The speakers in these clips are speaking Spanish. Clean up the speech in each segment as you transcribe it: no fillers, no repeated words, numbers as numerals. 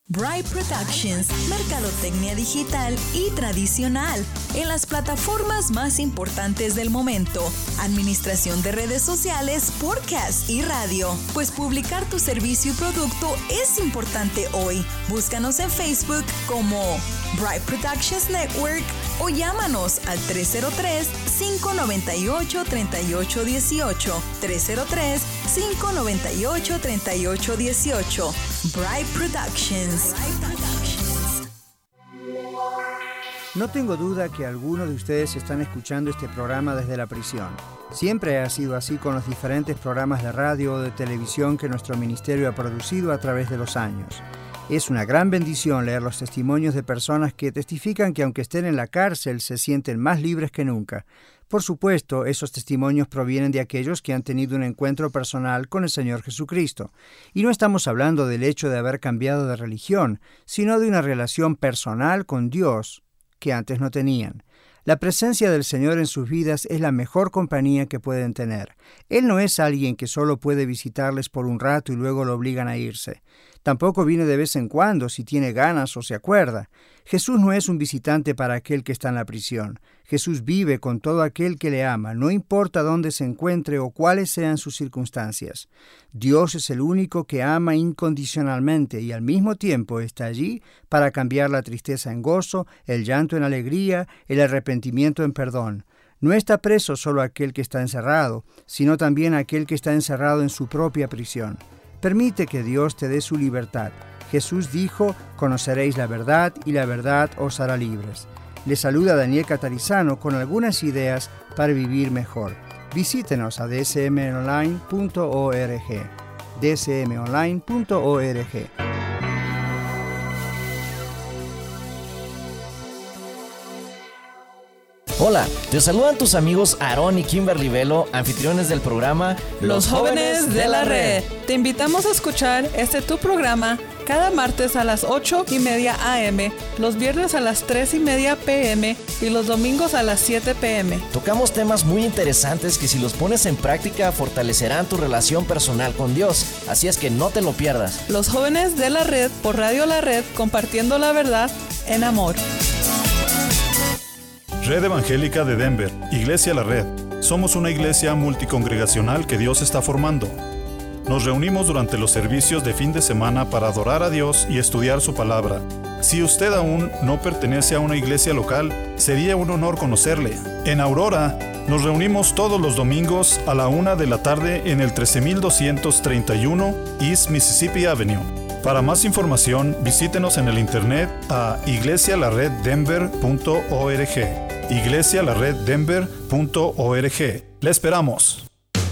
Bright Productions, mercadotecnia digital y tradicional en las plataformas más importantes del momento, administración de redes sociales, podcast y radio. Pues publicar tu servicio y producto es importante hoy. Búscanos en Facebook como Bright Productions Network o llámanos al 303-598-3818, 303-598-3818. Bright Productions. No tengo duda que algunos de ustedes están escuchando este programa desde la prisión. Siempre ha sido así con los diferentes programas de radio o de televisión que nuestro ministerio ha producido a través de los años. Es una gran bendición leer los testimonios de personas que testifican que aunque estén en la cárcel se sienten más libres que nunca. Por supuesto, esos testimonios provienen de aquellos que han tenido un encuentro personal con el Señor Jesucristo. Y no estamos hablando del hecho de haber cambiado de religión, sino de una relación personal con Dios que antes no tenían. La presencia del Señor en sus vidas es la mejor compañía que pueden tener. Él no es alguien que solo puede visitarles por un rato y luego lo obligan a irse. Tampoco viene de vez en cuando si tiene ganas o se acuerda. Jesús no es un visitante para aquel que está en la prisión. Jesús vive con todo aquel que le ama, no importa dónde se encuentre o cuáles sean sus circunstancias. Dios es el único que ama incondicionalmente y al mismo tiempo está allí para cambiar la tristeza en gozo, el llanto en alegría, el arrepentimiento en perdón. No está preso solo aquel que está encerrado, sino también aquel que está encerrado en su propia prisión. Permite que Dios te dé su libertad. Jesús dijo, conoceréis la verdad y la verdad os hará libres. Le saluda Daniel Catarizano con algunas ideas para vivir mejor. Visítenos a dsmonline.org. dsmonline.org. Hola, te saludan tus amigos Aarón y Kimberly Velo, anfitriones del programa Los Jóvenes de la Red. Te invitamos a escuchar tu programa cada martes a las 8:30 a.m., los viernes a las 3:30 p.m. y los domingos a las 7 p.m. Tocamos temas muy interesantes que si los pones en práctica fortalecerán tu relación personal con Dios, así es que no te lo pierdas. Los Jóvenes de la Red por Radio La Red, compartiendo la verdad en amor. Red Evangélica de Denver, Iglesia La Red. Somos una iglesia multicongregacional que Dios está formando. Nos reunimos durante los servicios de fin de semana para adorar a Dios y estudiar su palabra. Si usted aún no pertenece a una iglesia local, sería un honor conocerle. En Aurora, nos reunimos todos los domingos a la 1 de la tarde en el 13231 East Mississippi Avenue. Para más información, visítenos en el internet a iglesialareddenver.org. iglesialareddenver.org. ¡Le esperamos!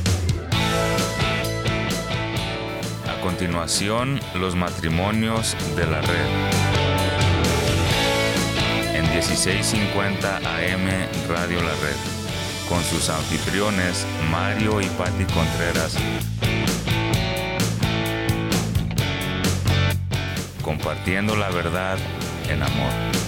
A continuación, los matrimonios de la red. En 1650 AM Radio La Red, con sus anfitriones Mario y Patti Contreras. Compartiendo la verdad en amor.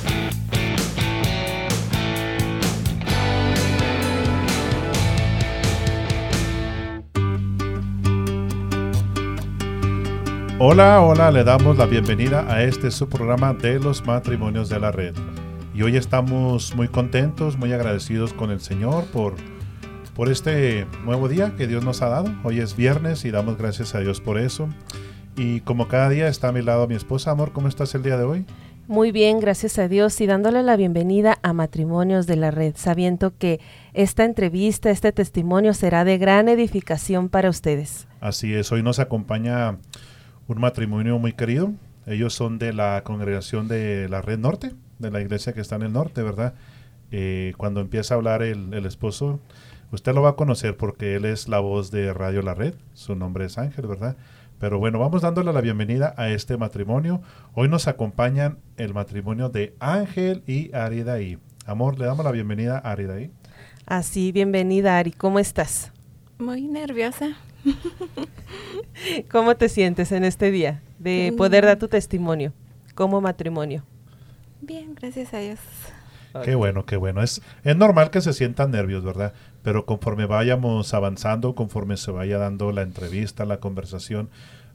Hola, le damos la bienvenida a su programa de los matrimonios de la red. Y hoy estamos muy contentos, muy agradecidos con el Señor por este nuevo día que Dios nos ha dado. Hoy es viernes y damos gracias a Dios por eso. Y como cada día está a mi lado mi esposa. Amor, ¿cómo estás el día de hoy? Muy bien, gracias a Dios, y dándole la bienvenida a Matrimonios de la Red, sabiendo que esta entrevista, este testimonio será de gran edificación para ustedes. Así es, hoy nos acompaña un matrimonio muy querido. Ellos son de la congregación de la Red Norte, de la iglesia que está en el norte, ¿verdad? Cuando empieza a hablar el esposo, usted lo va a conocer porque él es la voz de Radio La Red. Su nombre es Ángel, ¿verdad? Pero bueno, vamos dándole la bienvenida a este matrimonio. Hoy nos acompañan el matrimonio de Ángel y Aridaí. Amor, le damos la bienvenida a Aridaí. Así, bienvenida Ari. ¿Cómo estás? Muy nerviosa. ¿Cómo te sientes en este día de poder dar tu testimonio como matrimonio? Bien, gracias a Dios. Qué bueno, qué bueno. Es normal que se sientan nervios, ¿verdad? Pero conforme vayamos avanzando, conforme se vaya dando la entrevista, la conversación,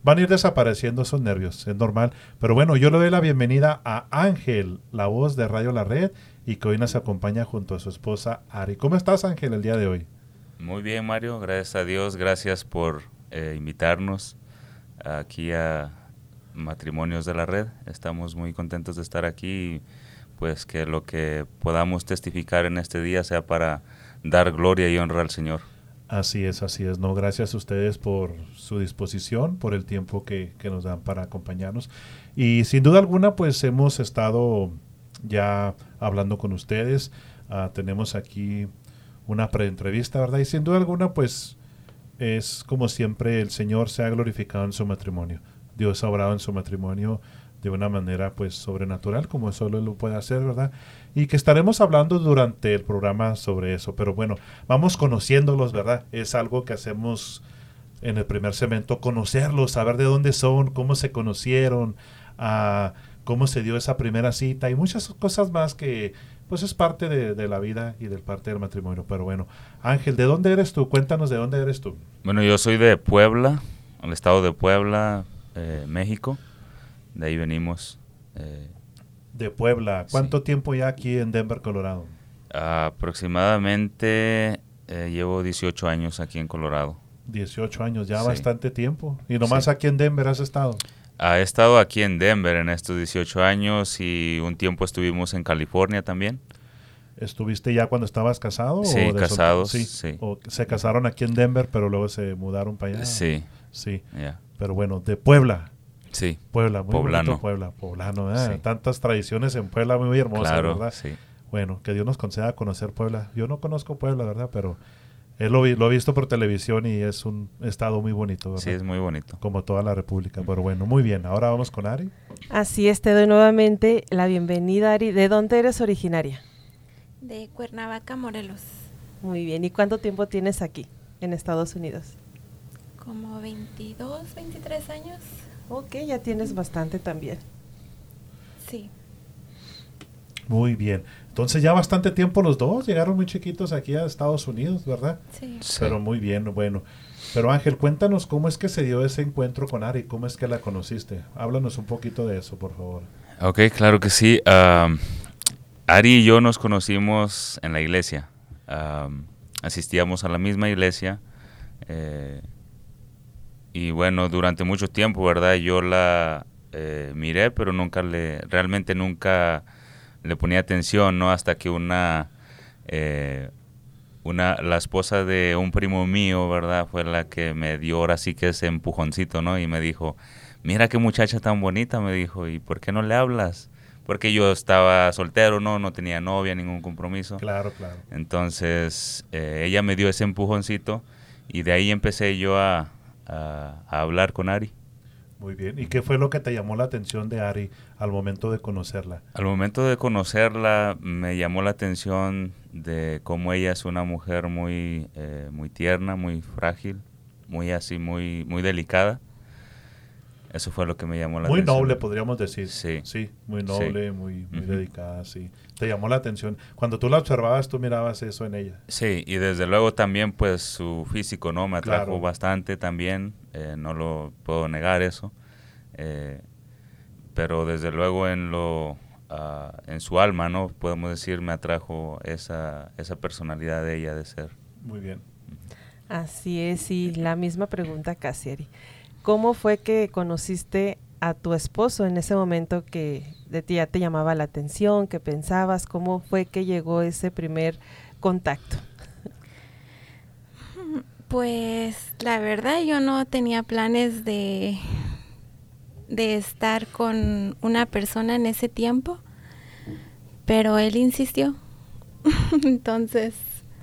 van a ir desapareciendo esos nervios, es normal. Pero bueno, yo le doy la bienvenida a Ángel, la voz de Radio La Red, y que hoy nos acompaña junto a su esposa Ari. ¿Cómo estás, Ángel, el día de hoy? Muy bien, Mario, gracias a Dios, gracias por invitarnos aquí a Matrimonios de la Red. Estamos muy contentos de estar aquí y pues que lo que podamos testificar en este día sea para dar gloria y honra al Señor. Así es, no, gracias a ustedes por su disposición, por el tiempo que nos dan para acompañarnos. Y sin duda alguna, pues hemos estado ya hablando con ustedes, tenemos aquí una preentrevista, ¿verdad? Y sin duda alguna, pues es como siempre, el Señor se ha glorificado en su matrimonio. Dios ha obrado en su matrimonio de una manera pues sobrenatural, como solo Él lo puede hacer, ¿verdad? Y que estaremos hablando durante el programa sobre eso. Pero bueno, vamos conociéndolos, ¿verdad? Es algo que hacemos en el primer segmento, conocerlos, saber de dónde son, cómo se conocieron, cómo se dio esa primera cita y muchas cosas más que pues es parte de la vida y del parte del matrimonio. Pero bueno, Ángel, ¿de dónde eres tú? Cuéntanos de dónde eres tú. Bueno, yo soy de Puebla, el estado de Puebla, México. De ahí venimos. De Puebla. ¿Cuánto sí. tiempo ya aquí en Denver, Colorado? Aproximadamente llevo 18 años aquí en Colorado. 18 años, ya sí. Bastante tiempo. ¿Y nomás sí. aquí en Denver has estado? He estado aquí en Denver en estos 18 años y un tiempo estuvimos en California también. ¿Estuviste ya cuando estabas casado? Sí, o casados. Sí. ¿O se casaron aquí en Denver, pero luego se mudaron para allá? Sí. Sí. Yeah. Pero bueno, de Puebla. Sí. Puebla, muy Poblano. bonito Poblano. Sí. Tantas tradiciones en Puebla muy hermosas, claro, ¿verdad? Sí. Bueno, que Dios nos conceda conocer Puebla. Yo no conozco Puebla, ¿verdad? Pero lo he visto por televisión y es un estado muy bonito, ¿verdad? Sí, es muy bonito. Como toda la República. Pero bueno, muy bien. Ahora vamos con Ari. Así es, te doy nuevamente la bienvenida, Ari. ¿De dónde eres originaria? De Cuernavaca, Morelos. Muy bien. ¿Y cuánto tiempo tienes aquí, en Estados Unidos? Como 22, 23 años. Ok, ya tienes bastante también. Sí. Muy bien. Entonces ya bastante tiempo los dos. Llegaron muy chiquitos aquí a Estados Unidos, ¿verdad? Sí. Pero muy bien, bueno. Pero Ángel, cuéntanos cómo es que se dio ese encuentro con Ari. ¿Cómo es que la conociste? Háblanos un poquito de eso, por favor. Ok, claro que sí. Ari y yo nos conocimos en la iglesia. Asistíamos a la misma iglesia. Y bueno, durante mucho tiempo, ¿verdad? Yo la miré, pero realmente nunca le ponía atención, ¿no? Hasta que la esposa de un primo mío, ¿verdad? Fue la que me dio ahora sí que ese empujoncito, ¿no? Y me dijo, mira qué muchacha tan bonita, me dijo, ¿y por qué no le hablas? Porque yo estaba soltero, no tenía novia, ningún compromiso. Claro. Entonces, ella me dio ese empujoncito y de ahí empecé yo a hablar con Ari. Muy bien. ¿Y qué fue lo que te llamó la atención de Ari al momento de conocerla? Al momento de conocerla me llamó la atención de cómo ella es una mujer muy tierna, muy frágil, muy delicada. Eso fue lo que me llamó la atención. Muy noble, podríamos decir. Sí. Muy noble, sí. muy dedicada, sí. Te llamó la atención. Cuando tú la observabas, tú mirabas eso en ella. Sí, y desde luego también pues su físico, ¿no? Me atrajo Claro. bastante también, no lo puedo negar eso. Pero desde luego en su alma, ¿no? Podemos decir, me atrajo esa personalidad de ella de ser. Muy bien. Así es, y la misma pregunta casi, Ari. ¿Cómo fue que conociste a tu esposo en ese momento que de ti ya te llamaba la atención, que pensabas? ¿Cómo fue que llegó ese primer contacto? Pues la verdad yo no tenía planes de estar con una persona en ese tiempo, pero él insistió. Entonces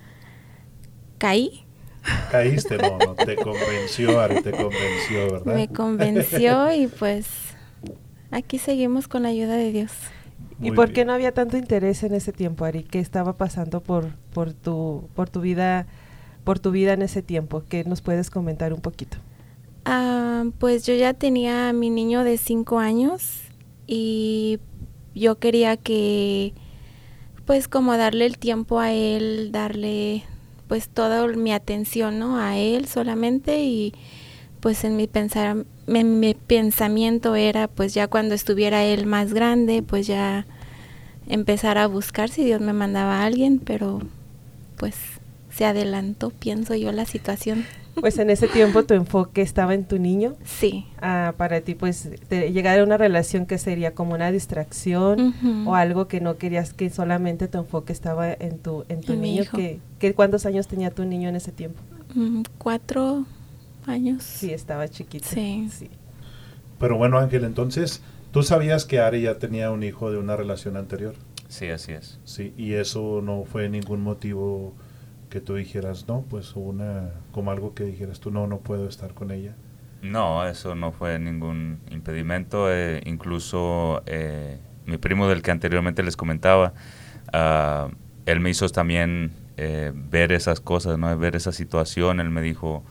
caí. Caíste, no, te convenció, Ari, ¿verdad? Me convenció y pues aquí seguimos con la ayuda de Dios. ¿Y por qué no había tanto interés en ese tiempo, Ari? ¿Qué estaba pasando por tu vida en ese tiempo? ¿Qué nos puedes comentar un poquito? Pues yo ya tenía a mi niño de 5 años y yo quería que pues como darle el tiempo a él, darle pues toda mi atención, ¿no? A él solamente, y pues en mi mi pensamiento era, pues ya cuando estuviera él más grande, pues ya empezar a buscar si Dios me mandaba a alguien, pero pues se adelantó, pienso yo, la situación. Pues en ese tiempo tu enfoque estaba en tu niño. Sí. Para ti, pues, llegar a una relación que sería como una distracción o algo que no querías, que solamente tu enfoque estaba en tu niño. ¿Cuántos años tenía tu niño en ese tiempo? 4 años. Sí, estaba chiquito. Sí. Pero bueno, Ángel, entonces, ¿tú sabías que Ari ya tenía un hijo de una relación anterior? Sí, así es. Sí, y eso no fue ningún motivo que tú dijeras, no, pues como algo que dijeras tú, no puedo estar con ella. No, eso no fue ningún impedimento. Incluso mi primo del que anteriormente les comentaba, él me hizo también ver esas cosas, ¿no? Ver esa situación. Él me dijo,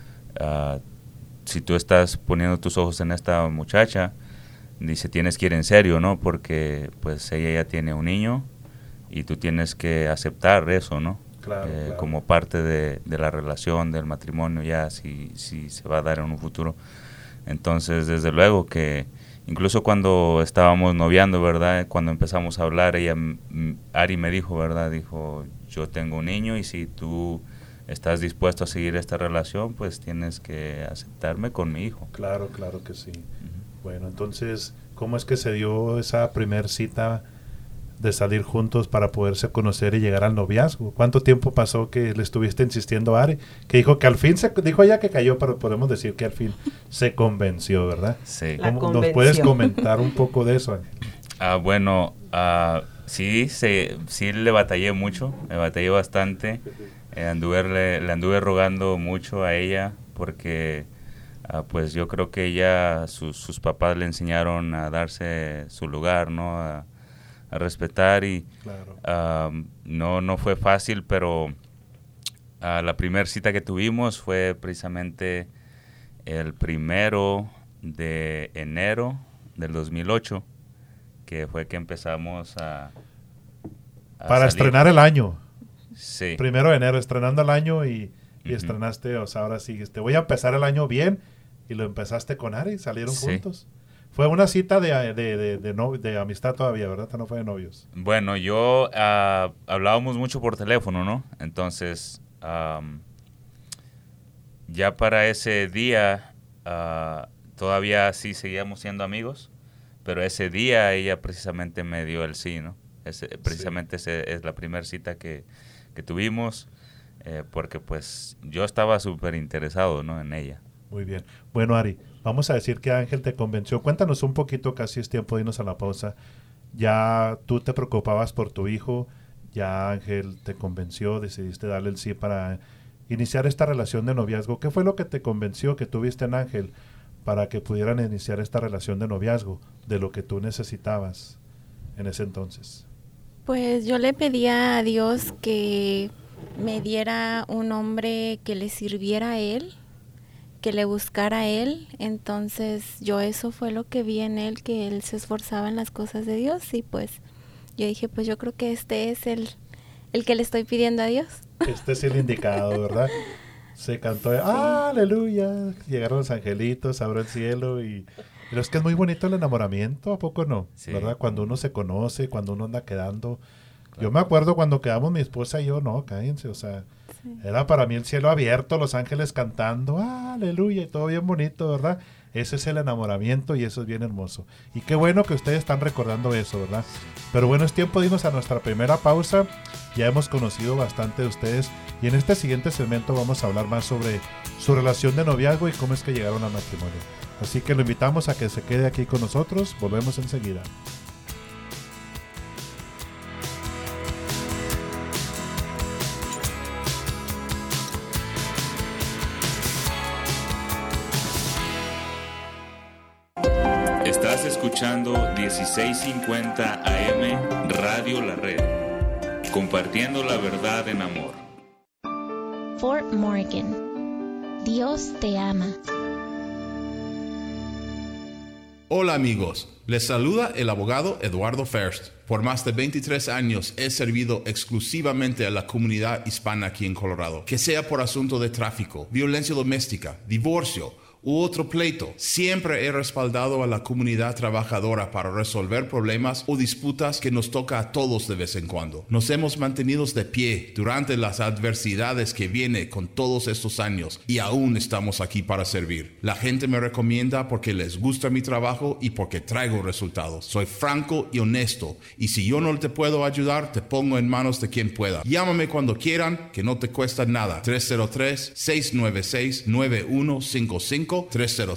si tú estás poniendo tus ojos en esta muchacha, dice, tienes que ir en serio, ¿no? Porque pues ella ya tiene un niño y tú tienes que aceptar eso, ¿no? Claro. Como parte de la relación, del matrimonio, ya si se va a dar en un futuro. Entonces, desde luego que incluso cuando estábamos noviando, ¿verdad? Cuando empezamos a hablar, Ari me dijo, ¿verdad? Dijo, yo tengo un niño y si tú estás dispuesto a seguir esta relación, pues tienes que aceptarme con mi hijo. Claro que sí. Bueno, entonces, ¿cómo es que se dio esa primer cita de salir juntos para poderse conocer y llegar al noviazgo? ¿Cuánto tiempo pasó que le estuviste insistiendo a Ari? Que dijo que al fin dijo ella que cayó, pero podemos decir que al fin se convenció, ¿verdad? Sí. ¿Nos puedes comentar un poco de eso, Ángel? Bueno, sí le batallé mucho, me batallé bastante. Le anduve rogando mucho a ella porque pues yo creo que ella, sus papás le enseñaron a darse su lugar, ¿no? A respetar y claro. No fue fácil, pero la primera cita que tuvimos fue precisamente el 1 de enero del 2008, que fue que empezamos a para salir. Estrenar el año. Sí. 1 de enero, estrenando el año y estrenaste, o sea, ahora sí, voy a empezar el año bien, y lo empezaste con Ari, salieron juntos. Fue una cita de amistad todavía, ¿verdad? No fue de novios. Bueno, hablábamos mucho por teléfono, ¿no? Entonces, ya para ese día, todavía sí seguíamos siendo amigos, pero ese día ella precisamente me dio el sí, ¿no? Precisamente esa es la primera cita que tuvimos, porque pues yo estaba súper interesado, ¿no? En ella. Muy bien. Bueno, Ari, vamos a decir que Ángel te convenció. Cuéntanos un poquito, casi es tiempo de irnos a la pausa. Ya tú te preocupabas por tu hijo, ya Ángel te convenció, decidiste darle el sí para iniciar esta relación de noviazgo. ¿Qué fue lo que te convenció que tuviste en Ángel para que pudieran iniciar esta relación de noviazgo, de lo que tú necesitabas en ese entonces? Pues yo le pedía a Dios que me diera un hombre que le sirviera a él, que le buscara a él. Entonces eso fue lo que vi en él, que él se esforzaba en las cosas de Dios, y pues yo dije, pues yo creo que este es el que le estoy pidiendo a Dios. Este es el indicado, ¿verdad? Se cantó, sí. ¡Aleluya! Llegaron los angelitos, abrió el cielo pero es que es muy bonito el enamoramiento, ¿a poco no? Sí. ¿Verdad? Cuando uno se conoce, cuando uno anda quedando. Claro. Yo me acuerdo cuando quedamos mi esposa y yo, no, cállense, o sea, sí. Era para mí el cielo abierto, los ángeles cantando, aleluya, y todo bien bonito, ¿verdad? Ese es el enamoramiento y eso es bien hermoso. Y qué bueno que ustedes están recordando eso, ¿verdad? Pero bueno, es tiempo de irnos a nuestra primera pausa. Ya hemos conocido bastante de ustedes y en este siguiente segmento vamos a hablar más sobre su relación de noviazgo y cómo es que llegaron al matrimonio. Así que lo invitamos a que se quede aquí con nosotros. Volvemos enseguida. Estás escuchando 1650 AM Radio La Red, compartiendo la verdad en amor. Fort Morgan, Dios te ama. Hola amigos, les saluda el abogado Eduardo First. Por más de 23 años he servido exclusivamente a la comunidad hispana aquí en Colorado. Que sea por asunto de tráfico, violencia doméstica, divorcio u otro pleito. Siempre he respaldado a la comunidad trabajadora para resolver problemas o disputas que nos toca a todos de vez en cuando. Nos hemos mantenido de pie durante las adversidades que viene con todos estos años y aún estamos aquí para servir. La gente me recomienda porque les gusta mi trabajo y porque traigo resultados. Soy franco y honesto, y si yo no te puedo ayudar, te pongo en manos de quien pueda. Llámame cuando quieran, que no te cuesta nada. 303-696-9155,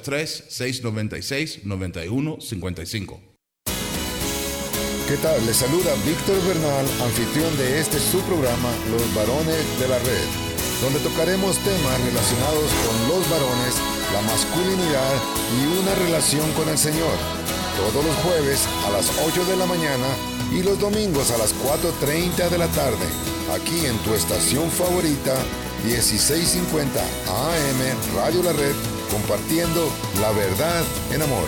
303-696-9155. ¿Qué tal? Les saluda Víctor Bernal, anfitrión de este su programa, Los Varones de la Red, donde tocaremos temas relacionados con los varones, la masculinidad y una relación con el Señor. Todos los jueves a las 8 de la mañana y los domingos a las 4:30 de la tarde, aquí en tu estación favorita, 1650 AM Radio La Red, compartiendo la verdad en amor.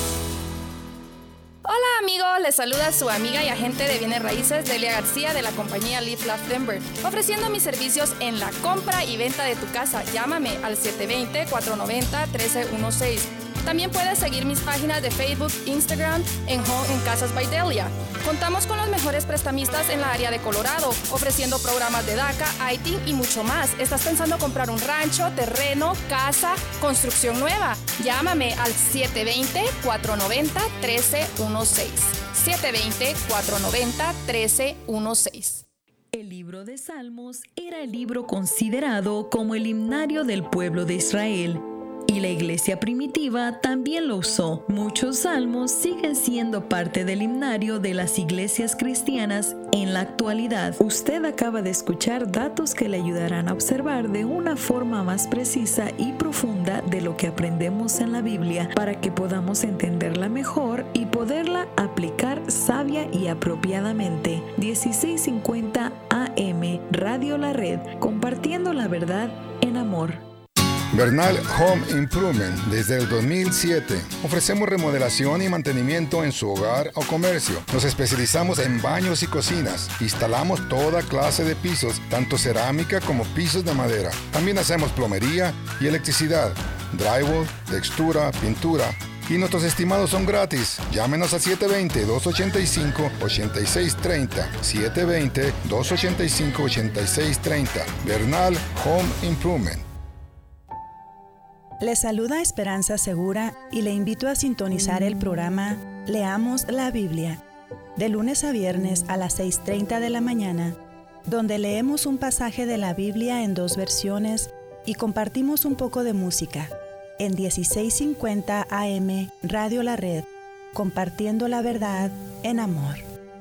Hola amigos, les saluda su amiga y agente de bienes raíces Delia García de la compañía Live Love Denver, ofreciendo mis servicios en la compra y venta de tu casa. Llámame al 720-490-1316. También puedes seguir mis páginas de Facebook, Instagram en Home en Casas by Delia. Contamos con los mejores prestamistas en la área de Colorado, ofreciendo programas de DACA, ITIN y mucho más. ¿Estás pensando comprar un rancho, terreno, casa, construcción nueva? Llámame al 720-490-1316. 720-490-1316. El libro de Salmos era el libro considerado como el himnario del pueblo de Israel. Y la iglesia primitiva también lo usó. Muchos salmos siguen siendo parte del himnario de las iglesias cristianas en la actualidad. Usted acaba de escuchar datos que le ayudarán a observar de una forma más precisa y profunda de lo que aprendemos en la Biblia, para que podamos entenderla mejor y poderla aplicar sabia y apropiadamente. 1650 AM Radio La Red, compartiendo la verdad en amor. Bernal Home Improvement. Desde el 2007 ofrecemos remodelación y mantenimiento en su hogar o comercio. Nos especializamos en baños y cocinas. Instalamos toda clase de pisos, tanto cerámica como pisos de madera. También hacemos plomería y electricidad, drywall, textura, pintura. Y nuestros estimados son gratis. Llámenos al 720-285-8630. 720-285-8630. Bernal Home Improvement. Le saluda Esperanza Segura y le invito a sintonizar el programa Leamos la Biblia, de lunes a viernes a las 6:30 de la mañana, donde leemos un pasaje de la Biblia en 2 versiones y compartimos un poco de música, en 1650 AM Radio La Red, compartiendo la verdad en amor.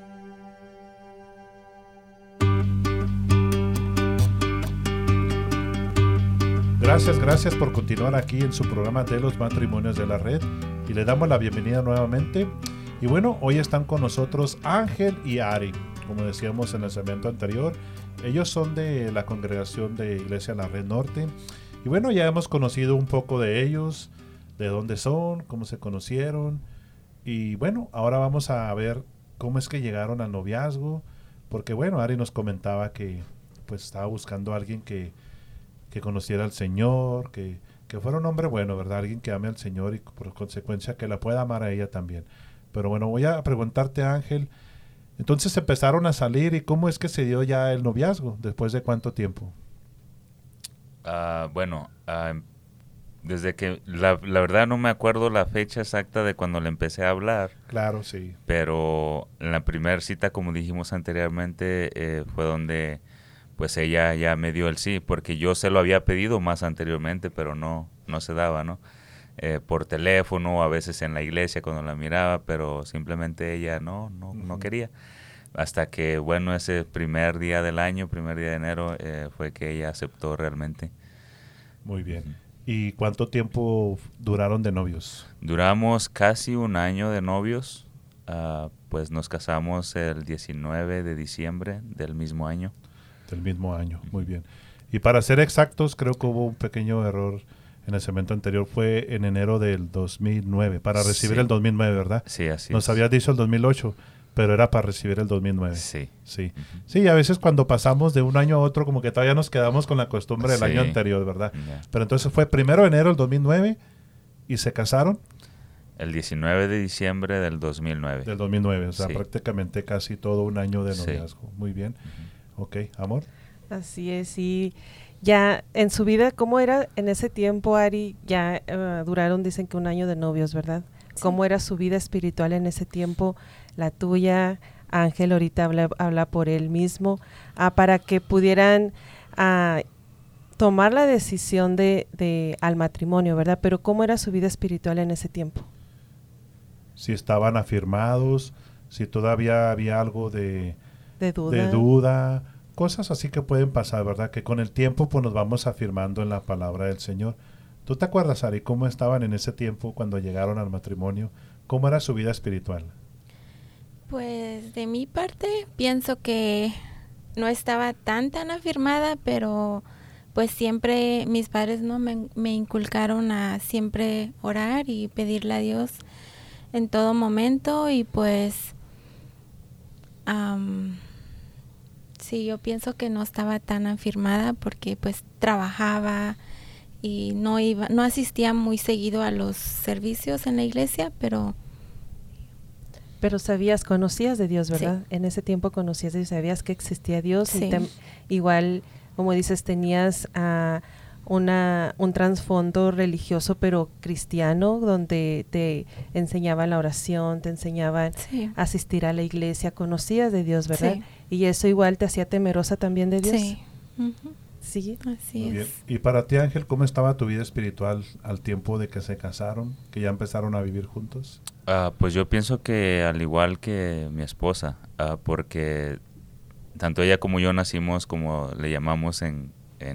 Gracias por continuar aquí en su programa de los matrimonios de la red, y le damos la bienvenida nuevamente. Y bueno, hoy están con nosotros Ángel y Ari, como decíamos en el segmento anterior. Ellos son de la congregación de Iglesia La Red Norte, y bueno, ya hemos conocido un poco de ellos, de dónde son, cómo se conocieron, y bueno, ahora vamos a ver cómo es que llegaron al noviazgo, porque bueno, Ari nos comentaba que pues estaba buscando a alguien que conociera al Señor, que fuera un hombre bueno, ¿verdad? Alguien que ame al Señor y por consecuencia que la pueda amar a ella también. Pero bueno, voy a preguntarte, Ángel, entonces empezaron a salir, y ¿cómo es que se dio ya el noviazgo? ¿Después de cuánto tiempo? Desde que, la verdad no me acuerdo la fecha exacta de cuando le empecé a hablar. Claro, sí. Pero en la primera cita, como dijimos anteriormente, fue donde pues ella ya me dio el sí, porque yo se lo había pedido más anteriormente, pero no se daba, ¿no? Por teléfono, a veces en la iglesia cuando la miraba, pero simplemente ella no quería. Hasta que, bueno, ese primer día del año, primer día de enero, fue que ella aceptó realmente. Muy bien. ¿Y cuánto tiempo duraron de novios? Duramos casi un año de novios, pues nos casamos el 19 de diciembre del mismo año. Del mismo año, muy bien. Y para ser exactos, creo que hubo un pequeño error en el segmento anterior. Fue en enero del 2009, para recibir el 2009, ¿verdad? Sí, así Nos habías dicho el 2008, pero era para recibir el 2009. Sí. Sí. Sí, a veces cuando pasamos de un año a otro, como que todavía nos quedamos con la costumbre del año anterior, ¿verdad? Yeah. Pero entonces fue primero de enero del 2009 ¿Y se casaron? El 19 de diciembre del 2009. Del 2009, o sea, sí. Prácticamente casi todo un año de noviazgo. Sí. Muy bien. Ok, amor. Así es, y ya en su vida, ¿cómo era en ese tiempo, Ari? Ya duraron, dicen que un año de novios, ¿verdad? Sí. ¿Cómo era su vida espiritual en ese tiempo? La tuya, Ángel ahorita habla por él mismo, para que pudieran tomar la decisión de al matrimonio, ¿verdad? Pero ¿cómo era su vida espiritual en ese tiempo? Si estaban afirmados, si todavía había algo de duda. Cosas así que pueden pasar, ¿verdad? Que con el tiempo pues nos vamos afirmando en la palabra del Señor. ¿Tú te acuerdas, Ari, cómo estaban en ese tiempo cuando llegaron al matrimonio? ¿Cómo era su vida espiritual? Pues de mi parte pienso que no estaba tan afirmada, pero pues siempre mis padres no me inculcaron a siempre orar y pedirle a Dios en todo momento, y pues sí, yo pienso que no estaba tan afirmada porque pues trabajaba y no asistía muy seguido a los servicios en la iglesia, pero conocías de Dios, ¿verdad? Sí. En ese tiempo conocías de Dios, sabías que existía Dios, sí. Y igual, como dices, tenías un trasfondo religioso pero cristiano, donde te enseñaban la oración, te enseñaban a asistir a la iglesia, conocías de Dios, ¿verdad? Sí. Y eso igual te hacía temerosa también de Dios. Sí. Sí, así es. Bien. Y para ti, Ángel, ¿cómo estaba tu vida espiritual al tiempo de que se casaron, que ya empezaron a vivir juntos? Pues yo pienso que al igual que mi esposa, porque tanto ella como yo nacimos, como le llamamos en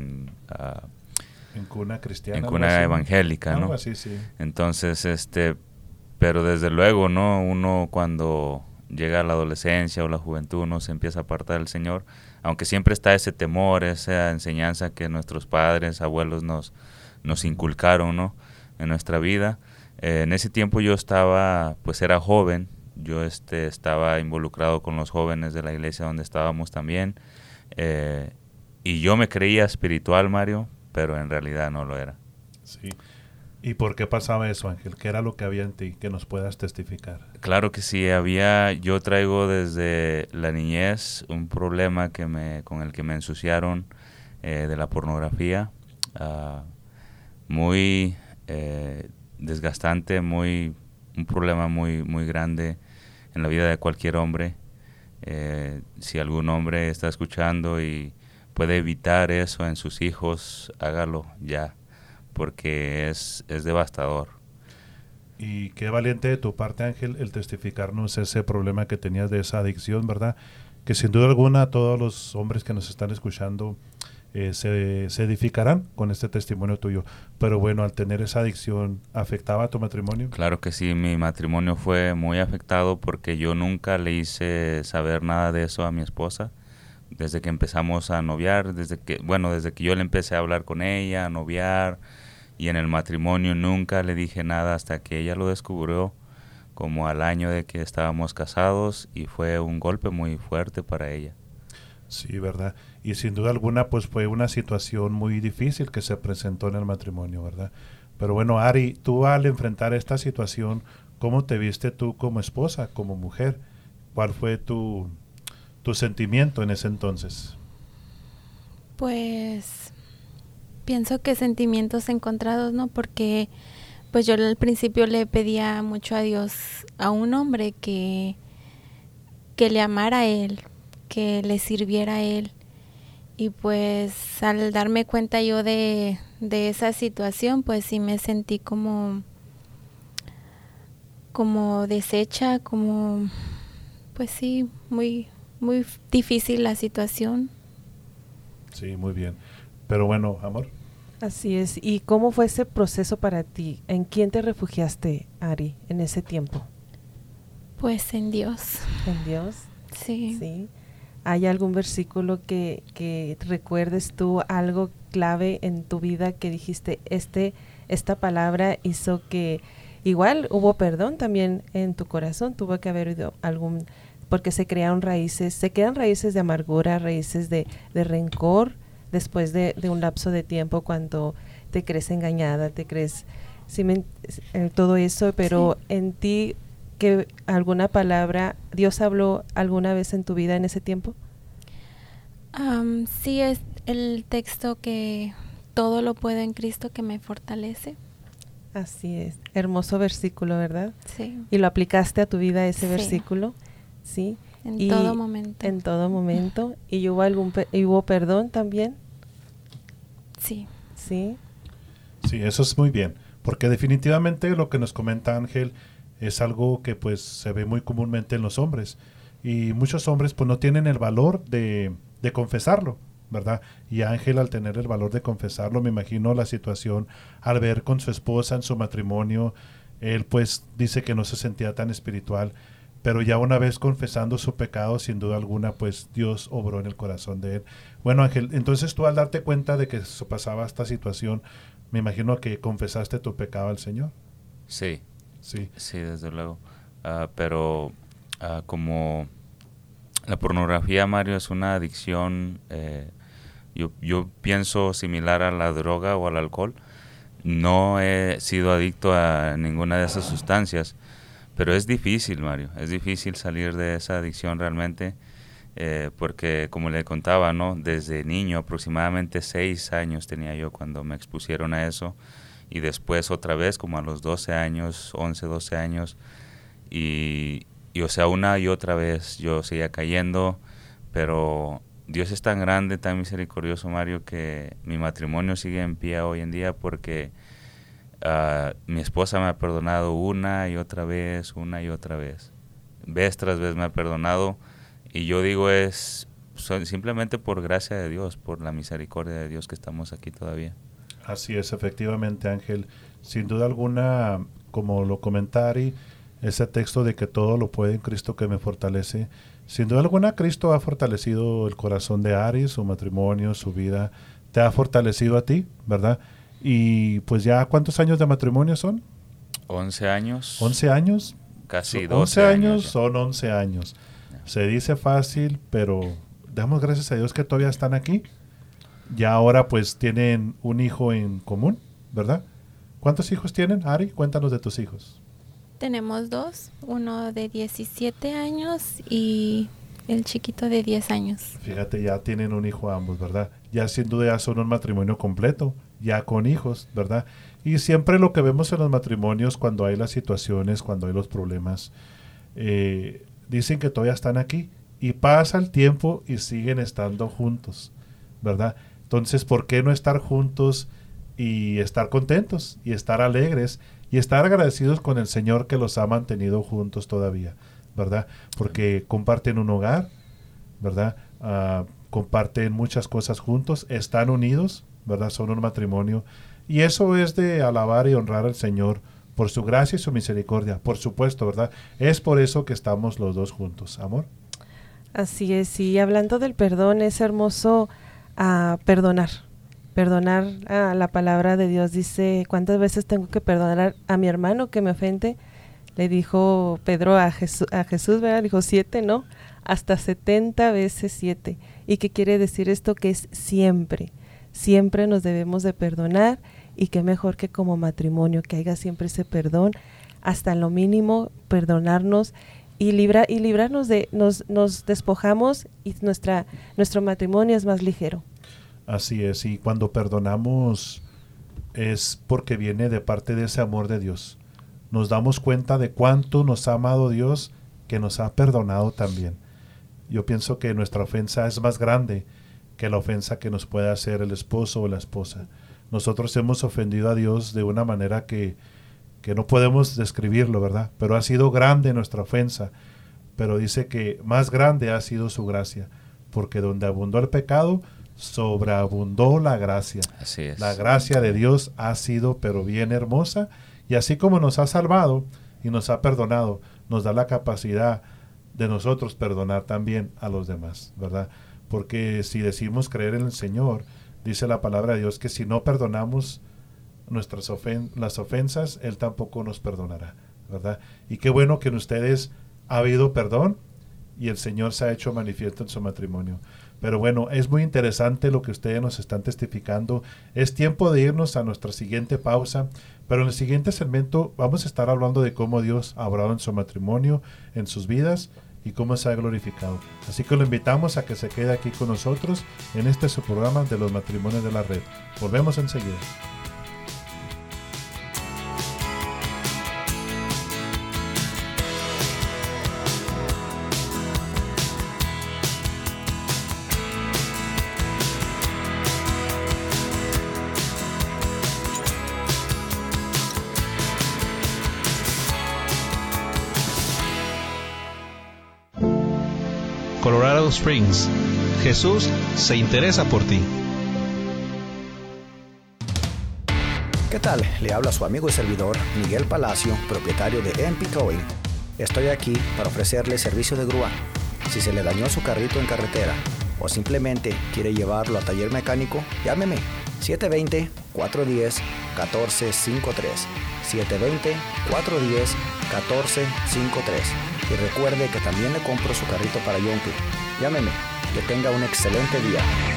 cuna cristiana, en cuna evangélica, ¿no? Así, sí. Entonces, pero desde luego, ¿no? Uno cuando llega a la adolescencia o la juventud, uno se empieza a apartar del Señor, aunque siempre está ese temor, esa enseñanza que nuestros padres, abuelos nos inculcaron, ¿no? En nuestra vida. En ese tiempo yo era joven, yo estaba involucrado con los jóvenes de la iglesia donde estábamos también, y yo me creía espiritual, Mario, pero en realidad no lo era. Sí. ¿Y por qué pasaba eso, Ángel? ¿Qué era lo que había en ti que nos puedas testificar? Claro que sí, yo traigo desde la niñez un problema con el que me ensuciaron de la pornografía, muy desgastante, un problema muy, muy grande en la vida de cualquier hombre. Si algún hombre está escuchando y puede evitar eso en sus hijos, hágalo ya, porque es devastador. Y qué valiente de tu parte, Ángel, el testificarnos ese problema que tenías de esa adicción, ¿verdad? Que sin duda alguna todos los hombres que nos están escuchando se edificarán con este testimonio tuyo. Pero bueno, al tener esa adicción, ¿afectaba a tu matrimonio? Claro que sí, mi matrimonio fue muy afectado porque yo nunca le hice saber nada de eso a mi esposa. Desde que empezamos a noviar, desde que yo le empecé a hablar con ella, a noviar, y en el matrimonio nunca le dije nada hasta que ella lo descubrió como al año de que estábamos casados, y fue un golpe muy fuerte para ella. Sí, ¿verdad? Y sin duda alguna pues fue una situación muy difícil que se presentó en el matrimonio, ¿verdad? Pero bueno, Ari, tú al enfrentar esta situación, ¿cómo te viste tú como esposa, como mujer? ¿Cuál fue tu sentimiento en ese entonces? Pues pienso que sentimientos encontrados, ¿no? Porque pues yo al principio le pedía mucho a Dios, a un hombre que le amara a Él, que le sirviera a Él. Y pues al darme cuenta yo de esa situación, pues sí me sentí como deshecha, pues sí, muy difícil la situación. Sí, muy bien. Pero bueno, amor. Así es. ¿Y cómo fue ese proceso para ti? ¿En quién te refugiaste, Ari, en ese tiempo? Pues en Dios. ¿En Dios? Sí. Sí. ¿Hay algún versículo que recuerdes tú, algo clave en tu vida que dijiste, esta palabra hizo que, igual hubo perdón también en tu corazón, tuvo que haber habido porque se quedan raíces de amargura, raíces de rencor, después de un lapso de tiempo cuando te crees engañada, te crees todo eso, pero en ti, ¿que alguna palabra, Dios habló alguna vez en tu vida en ese tiempo? Sí, es el texto que todo lo puedo en Cristo que me fortalece. Así es, hermoso versículo, ¿verdad? Sí. ¿Y lo aplicaste a tu vida ese Sí. versículo? Sí. En todo momento. En todo momento. ¿Y hubo perdón también? Sí. Sí. Sí, eso es muy bien, porque definitivamente lo que nos comenta Ángel es algo que pues se ve muy comúnmente en los hombres, y muchos hombres pues no tienen el valor de confesarlo, ¿verdad? Y Ángel, al tener el valor de confesarlo, me imagino la situación al ver con su esposa en su matrimonio, él pues dice que no se sentía tan espiritual, pero ya una vez confesando su pecado, sin duda alguna, pues Dios obró en el corazón de él. Bueno, Ángel, entonces tú al darte cuenta de que se pasaba esta situación, me imagino que confesaste tu pecado al Señor. Sí. Sí. Sí, desde luego. Pero como la pornografía, Mario, es una adicción, yo pienso similar a la droga o al alcohol. No he sido adicto a ninguna de esas sustancias, pero es difícil, Mario, es difícil salir de esa adicción realmente, porque como le contaba, ¿no? Desde niño, aproximadamente 6 años tenía yo cuando me expusieron a eso, y después otra vez como a los 12 años, 11, 12 años, y o sea, una y otra vez yo seguía cayendo, pero Dios es tan grande, tan misericordioso, Mario, que mi matrimonio sigue en pie hoy en día porque mi esposa me ha perdonado una y otra vez, vez tras vez me ha perdonado, y yo digo simplemente por gracia de Dios, por la misericordia de Dios que estamos aquí todavía. Así es, efectivamente, Ángel. Sin duda alguna, como lo comentari, ese texto de que todo lo puede en Cristo que me fortalece, sin duda alguna Cristo ha fortalecido el corazón de Ari, su matrimonio, su vida, te ha fortalecido a ti, ¿verdad? Y pues ya, ¿cuántos años de matrimonio son? 11 años. 11 años. Casi 12 11 años ya. Son 11 años. Se dice fácil, pero damos gracias a Dios que todavía están aquí. Ya ahora pues tienen un hijo en común, ¿verdad? ¿Cuántos hijos tienen, Ari? Cuéntanos de tus hijos. Tenemos 2, uno de 17 años y el chiquito de 10 años. Fíjate, ya tienen un hijo ambos, ¿verdad? Ya sin duda ya son un matrimonio completo, ya con hijos, ¿verdad? Y siempre lo que vemos en los matrimonios, cuando hay las situaciones, cuando hay los problemas, dicen que todavía están aquí, y pasa el tiempo y siguen estando juntos, ¿verdad? Entonces, ¿por qué no estar juntos y estar contentos y estar alegres y estar agradecidos con el Señor que los ha mantenido juntos todavía, ¿verdad? Porque comparten un hogar, ¿verdad? Comparten muchas cosas juntos, están unidos, ¿verdad? Son un matrimonio, y eso es de alabar y honrar al Señor por su gracia y su misericordia, por supuesto, ¿verdad? Es por eso que estamos los dos juntos, amor. Así es, y hablando del perdón, es hermoso perdonar. Perdonar, la palabra de Dios dice, ¿cuántas veces tengo que perdonar a mi hermano que me ofende? Le dijo Pedro a Jesús, ¿verdad? Dijo 7, ¿no? Hasta 70 veces 7. ¿Y qué quiere decir esto? Que es siempre. Siempre nos debemos de perdonar, y qué mejor que como matrimonio, que haya siempre ese perdón, hasta lo mínimo, perdonarnos y librarnos de, nos despojamos, y nuestro matrimonio es más ligero. Así es, y cuando perdonamos es porque viene de parte de ese amor de Dios. Nos damos cuenta de cuánto nos ha amado Dios, que nos ha perdonado también. Yo pienso que nuestra ofensa es más grande que la ofensa que nos puede hacer el esposo o la esposa. Nosotros hemos ofendido a Dios de una manera que no podemos describirlo, ¿verdad? Pero ha sido grande nuestra ofensa. Pero dice que más grande ha sido su gracia, porque donde abundó el pecado, sobreabundó la gracia. Así es. La gracia de Dios ha sido pero bien hermosa, y así como nos ha salvado y nos ha perdonado, nos da la capacidad de nosotros perdonar también a los demás, ¿verdad? Porque si decimos creer en el Señor, dice la palabra de Dios que si no perdonamos las ofensas, Él tampoco nos perdonará, ¿verdad? Y qué bueno que en ustedes ha habido perdón y el Señor se ha hecho manifiesto en su matrimonio. Pero bueno, es muy interesante lo que ustedes nos están testificando. Es tiempo de irnos a nuestra siguiente pausa, pero en el siguiente segmento vamos a estar hablando de cómo Dios ha obrado en su matrimonio, en sus vidas y cómo se ha glorificado. Así que lo invitamos a que se quede aquí con nosotros en este su programa de los matrimonios de la red. Volvemos enseguida. Colorado Springs. Jesús se interesa por ti. ¿Qué tal? Le habla su amigo y servidor Miguel Palacio, propietario de MP Towing. Estoy aquí para ofrecerle servicio de grúa. Si se le dañó su carrito en carretera o simplemente quiere llevarlo a taller mecánico, llámeme 720-410-1453. 720-410-1453. Y recuerde que también le compro su carrito para Yonke. Llámeme. Que tenga un excelente día.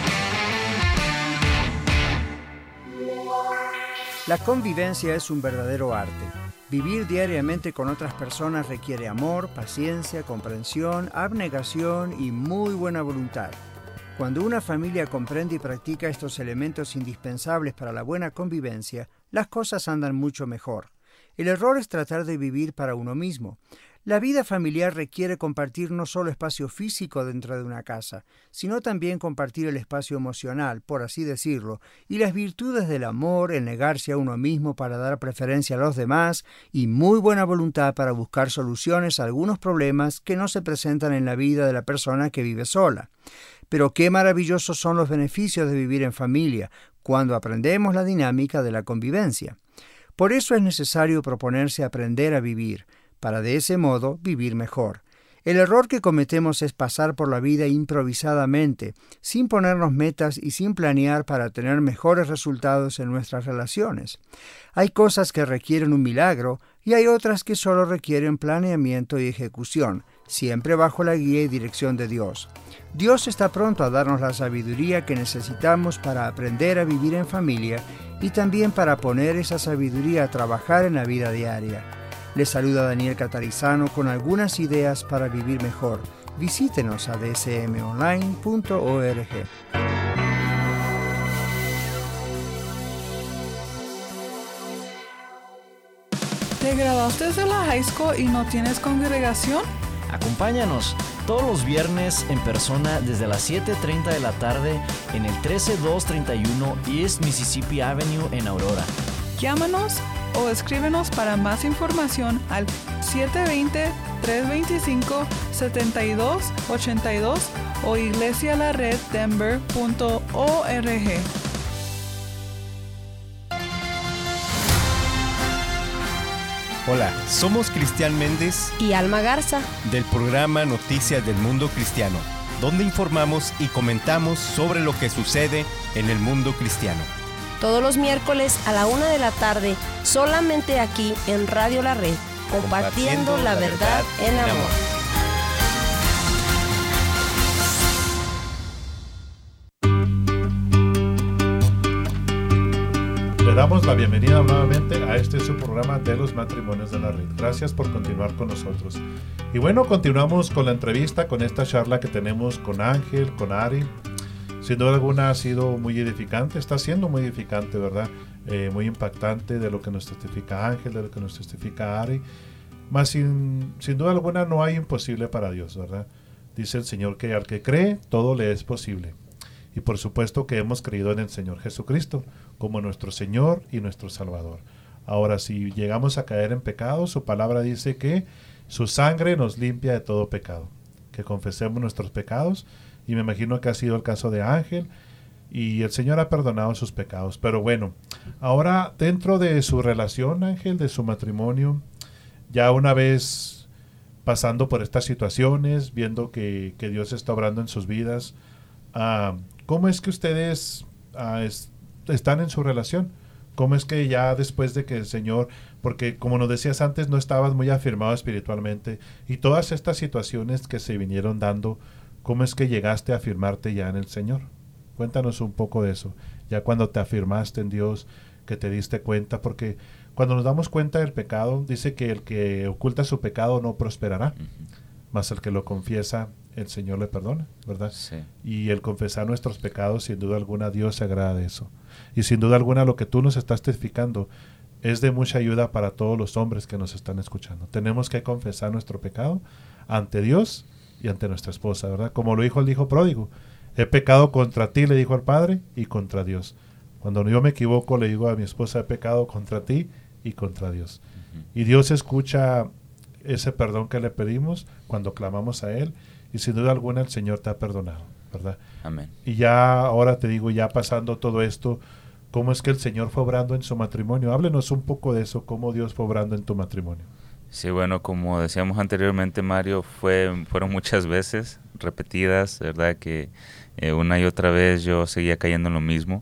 La convivencia es un verdadero arte. Vivir diariamente con otras personas requiere amor, paciencia, comprensión, abnegación y muy buena voluntad. Cuando una familia comprende y practica estos elementos indispensables para la buena convivencia, las cosas andan mucho mejor. El error es tratar de vivir para uno mismo. La vida familiar requiere compartir no solo espacio físico dentro de una casa, sino también compartir el espacio emocional, por así decirlo, y las virtudes del amor, el negarse a uno mismo para dar preferencia a los demás y muy buena voluntad para buscar soluciones a algunos problemas que no se presentan en la vida de la persona que vive sola. Pero qué maravillosos son los beneficios de vivir en familia cuando aprendemos la dinámica de la convivencia. Por eso es necesario proponerse aprender a vivir, para de ese modo vivir mejor. El error que cometemos es pasar por la vida improvisadamente, sin ponernos metas y sin planear para tener mejores resultados en nuestras relaciones. Hay cosas que requieren un milagro y hay otras que solo requieren planeamiento y ejecución, siempre bajo la guía y dirección de Dios. Dios está pronto a darnos la sabiduría que necesitamos para aprender a vivir en familia y también para poner esa sabiduría a trabajar en la vida diaria. Les saluda Daniel Catarizano con algunas ideas para vivir mejor. Visítenos a dsmonline.org. ¿Te graduaste de la high school y no tienes congregación? Acompáñanos todos los viernes en persona desde las 7:30 de la tarde en el 13231 East Mississippi Avenue en Aurora. Llámanos o escríbenos para más información al 720-325-7282 o iglesialareddenver.org. Hola, somos Cristian Méndez y Alma Garza del programa Noticias del Mundo Cristiano, donde informamos y comentamos sobre lo que sucede en el mundo cristiano. Todos los miércoles a la 1 de la tarde, solamente aquí en Radio La Red, compartiendo la verdad en amor. Le damos la bienvenida nuevamente a este su programa de los matrimonios de la red. Gracias por continuar con nosotros. Y bueno, continuamos con la entrevista, con esta charla que tenemos con Ángel, con Ari. Sin duda alguna ha sido muy edificante, está siendo muy edificante, ¿verdad? Muy impactante de lo que nos testifica Ángel, de lo que nos testifica Ari. Mas sin duda alguna no hay imposible para Dios, ¿verdad? Dice el Señor que al que cree, todo le es posible. Y por supuesto que hemos creído en el Señor Jesucristo como nuestro Señor y nuestro Salvador. Ahora, si llegamos a caer en pecado, su palabra dice que su sangre nos limpia de todo pecado. Que confesemos nuestros pecados. Y me imagino que ha sido el caso de Ángel. Y el Señor ha perdonado sus pecados. Pero bueno, ahora dentro de su relación, Ángel, de su matrimonio, ya una vez pasando por estas situaciones, viendo que Dios está obrando en sus vidas, ¿cómo es que ustedes están en su relación? ¿Cómo es que ya después de que el Señor, porque como nos decías antes, no estabas muy afirmado espiritualmente, y todas estas situaciones que se vinieron dando, ¿cómo es que llegaste a afirmarte ya en el Señor? Cuéntanos un poco de eso. Ya cuando te afirmaste en Dios, que te diste cuenta, porque cuando nos damos cuenta del pecado, dice que el que oculta su pecado no prosperará, mas el que lo confiesa, el Señor le perdona, ¿verdad? Sí. Y el confesar nuestros pecados, sin duda alguna, Dios se agrada de eso. Y sin duda alguna, lo que tú nos estás testificando es de mucha ayuda para todos los hombres que nos están escuchando. Tenemos que confesar nuestro pecado ante Dios y ante nuestra esposa, ¿verdad? Como lo dijo el hijo pródigo, he pecado contra ti, le dijo al Padre, y contra Dios. Cuando yo me equivoco, le digo a mi esposa, he pecado contra ti y contra Dios. Y Dios escucha ese perdón que le pedimos cuando clamamos a Él, y sin duda alguna el Señor te ha perdonado, ¿verdad? Amén. Y ya ahora te digo, ya pasando todo esto, ¿cómo es que el Señor fue obrando en su matrimonio? Háblenos un poco de eso, cómo Dios fue obrando en tu matrimonio. Sí, bueno, como decíamos anteriormente, Mario, fueron muchas veces repetidas, ¿verdad? Que una y otra vez yo seguía cayendo en lo mismo.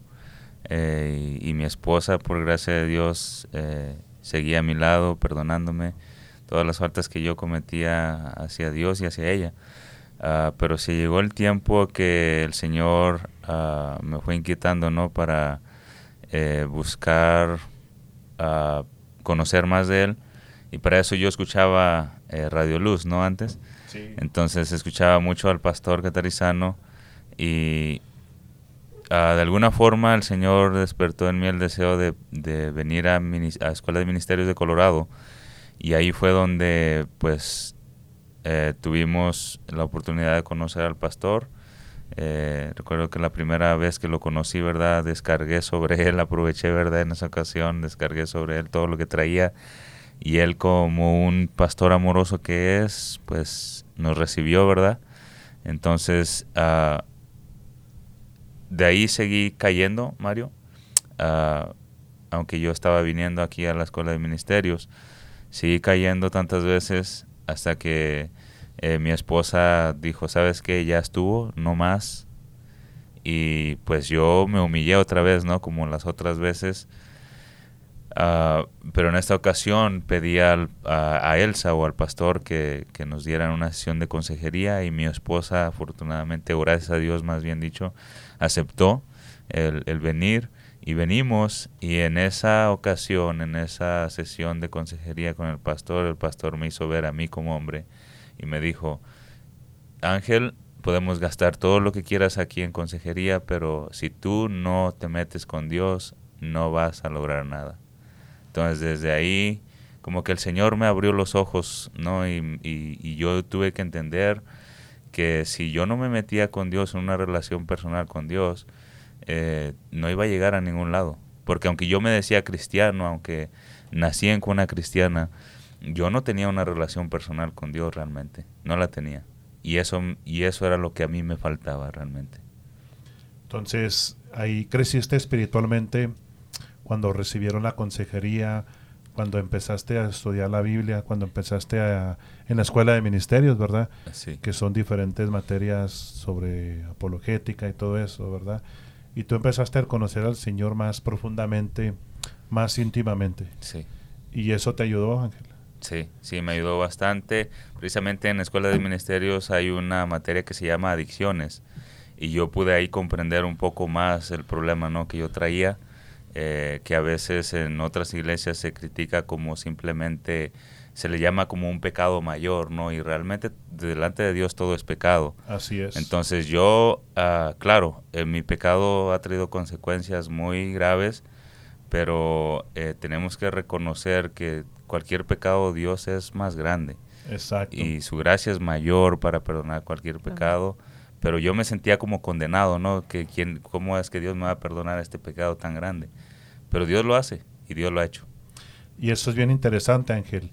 Y mi esposa, por gracia de Dios, seguía a mi lado, perdonándome todas las faltas que yo cometía hacia Dios y hacia ella. Pero se llegó el tiempo que el Señor me fue inquietando, ¿no? Para buscar conocer más de Él. Y para eso yo escuchaba Radio Luz, ¿no? Antes. Sí. Entonces escuchaba mucho al pastor Catarizano y de alguna forma el Señor despertó en mí el deseo de venir a Escuela de Ministerios de Colorado, y ahí fue donde pues tuvimos la oportunidad de conocer al pastor. Recuerdo que la primera vez que lo conocí, ¿verdad? Descargué sobre él, aproveché, ¿verdad? En esa ocasión descargué sobre él todo lo que traía, y él, como un pastor amoroso que es, pues nos recibió, ¿verdad? Entonces de ahí seguí cayendo, Mario, aunque yo estaba viniendo aquí a la Escuela de Ministerios, seguí cayendo tantas veces hasta que mi esposa dijo, ¿sabes qué? Ya estuvo, no más. Y pues yo me humillé otra vez, ¿no? Como las otras veces. Pero en esta ocasión pedí a Elsa o al pastor que nos dieran una sesión de consejería, y mi esposa, afortunadamente, o gracias a Dios más bien dicho, aceptó el venir, y venimos. Y en esa ocasión, en esa sesión de consejería con el pastor me hizo ver a mí como hombre y me dijo, Ángel, podemos gastar todo lo que quieras aquí en consejería, pero si tú no te metes con Dios, no vas a lograr nada. Entonces desde ahí como que el Señor me abrió los ojos, ¿no? Y yo tuve que entender que si yo no me metía con Dios en una relación personal con Dios, no iba a llegar a ningún lado. Porque aunque yo me decía cristiano, aunque nací en cuna cristiana, yo no tenía una relación personal con Dios realmente, no la tenía. Y eso era lo que a mí me faltaba realmente. Entonces, ahí creciste espiritualmente cuando recibieron la consejería, cuando empezaste a estudiar la Biblia, cuando empezaste en la Escuela de Ministerios, ¿verdad? Sí. Que son diferentes materias sobre apologética y todo eso, ¿verdad? Y tú empezaste a conocer al Señor más profundamente, más íntimamente. Sí. ¿Y eso te ayudó, Ángel? Sí, me ayudó bastante. Precisamente en la Escuela de Ministerios hay una materia que se llama adicciones, y yo pude ahí comprender un poco más el problema, ¿no? Que yo traía, que a veces en otras iglesias se critica como simplemente, se le llama como un pecado mayor, ¿no? Y realmente delante de Dios todo es pecado. Así es. Entonces yo, claro, mi pecado ha traído consecuencias muy graves, pero tenemos que reconocer que cualquier pecado Dios es más grande. Exacto. Y su gracia es mayor para perdonar cualquier pecado. Pero yo me sentía como condenado, ¿no? ¿Cómo es que Dios me va a perdonar este pecado tan grande? Pero Dios lo hace, y Dios lo ha hecho. Y eso es bien interesante, Ángel,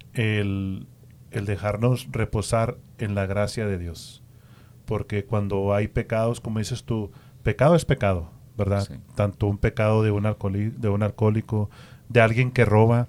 el dejarnos reposar en la gracia de Dios. Porque cuando hay pecados, como dices tú, pecado es pecado, ¿verdad? Sí. Tanto un pecado de un alcohólico, de alguien que roba,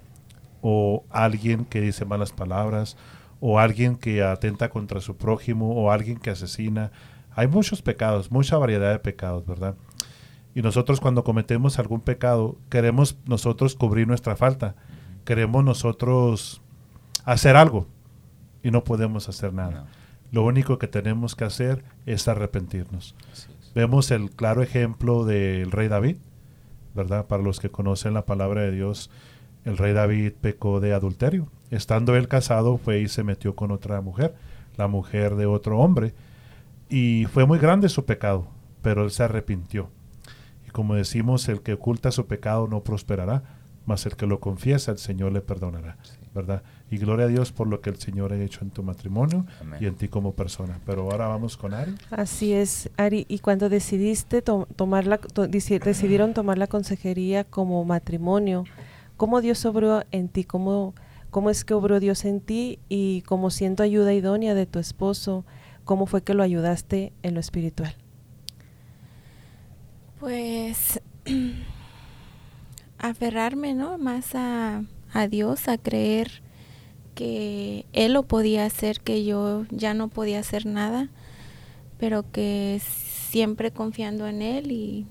o alguien que dice malas palabras, o alguien que atenta contra su prójimo, o alguien que asesina. Hay muchos pecados, mucha variedad de pecados, ¿verdad? Y nosotros, cuando cometemos algún pecado, queremos nosotros cubrir nuestra falta. Queremos nosotros hacer algo, y no podemos hacer nada. No. Lo único que tenemos que hacer es arrepentirnos. Vemos el claro ejemplo del rey David, ¿verdad? Para los que conocen la palabra de Dios, el rey David pecó de adulterio. Estando él casado, fue y se metió con otra mujer, la mujer de otro hombre. Y fue muy grande su pecado, pero él se arrepintió. Y como decimos, el que oculta su pecado no prosperará, mas el que lo confiesa, el Señor le perdonará, ¿verdad? Y gloria a Dios por lo que el Señor ha hecho en tu matrimonio. Amén. Y en ti como persona. Pero ahora vamos con Ari. Así es, Ari. Y cuando decidiste decidieron tomar la consejería como matrimonio, ¿cómo Dios obró en ti? ¿Cómo es que obró Dios en ti? Y como siendo ayuda idónea de tu esposo, ¿cómo fue que lo ayudaste en lo espiritual? Pues aferrarme, ¿no? Más a Dios, a creer que Él lo podía hacer, que yo ya no podía hacer nada, pero que siempre confiando en Él, y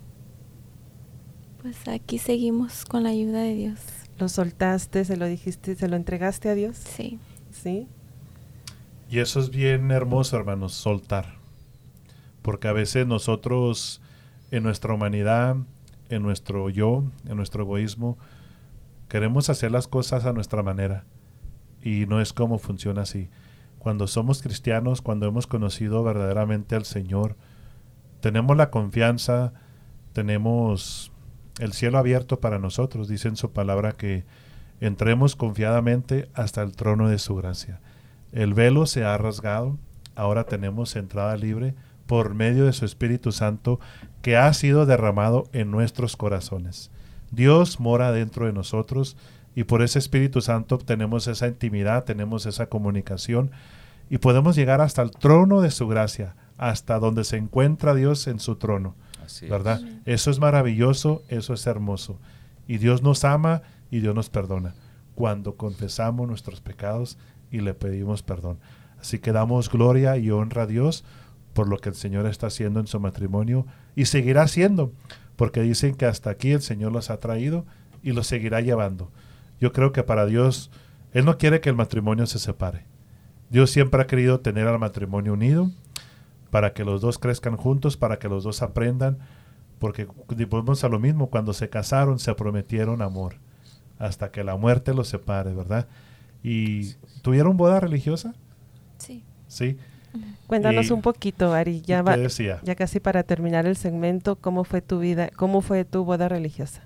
pues aquí seguimos con la ayuda de Dios. ¿Lo soltaste, se lo dijiste, se lo entregaste a Dios? Sí. ¿Sí? Y eso es bien hermoso, hermanos, soltar. Porque a veces nosotros, en nuestra humanidad, en nuestro yo, en nuestro egoísmo, queremos hacer las cosas a nuestra manera. Y no es como funciona así. Cuando somos cristianos, cuando hemos conocido verdaderamente al Señor, tenemos la confianza, tenemos el cielo abierto para nosotros. Dice en su palabra que entremos confiadamente hasta el trono de su gracia. El velo se ha rasgado, ahora tenemos entrada libre por medio de su Espíritu Santo que ha sido derramado en nuestros corazones. Dios mora dentro de nosotros y por ese Espíritu Santo tenemos esa intimidad, tenemos esa comunicación y podemos llegar hasta el trono de su gracia, hasta donde se encuentra Dios en su trono. Así ¿verdad? Es. Eso es maravilloso, eso es hermoso. Y Dios nos ama y Dios nos perdona cuando confesamos nuestros pecados y le pedimos perdón. Así que damos gloria y honra a Dios por lo que el Señor está haciendo en su matrimonio y seguirá haciendo, porque dicen que hasta aquí el Señor los ha traído y los seguirá llevando. Yo creo que para Dios, Él no quiere que el matrimonio se separe. Dios siempre ha querido tener al matrimonio unido para que los dos crezcan juntos, para que los dos aprendan, porque volvemos a lo mismo, cuando se casaron se prometieron amor, hasta que la muerte los separe, ¿verdad? ¿Y tuvieron boda religiosa? Sí. Sí. Cuéntanos un poquito, Ari, ya casi para terminar el segmento, ¿cómo fue tu vida, cómo fue tu boda religiosa?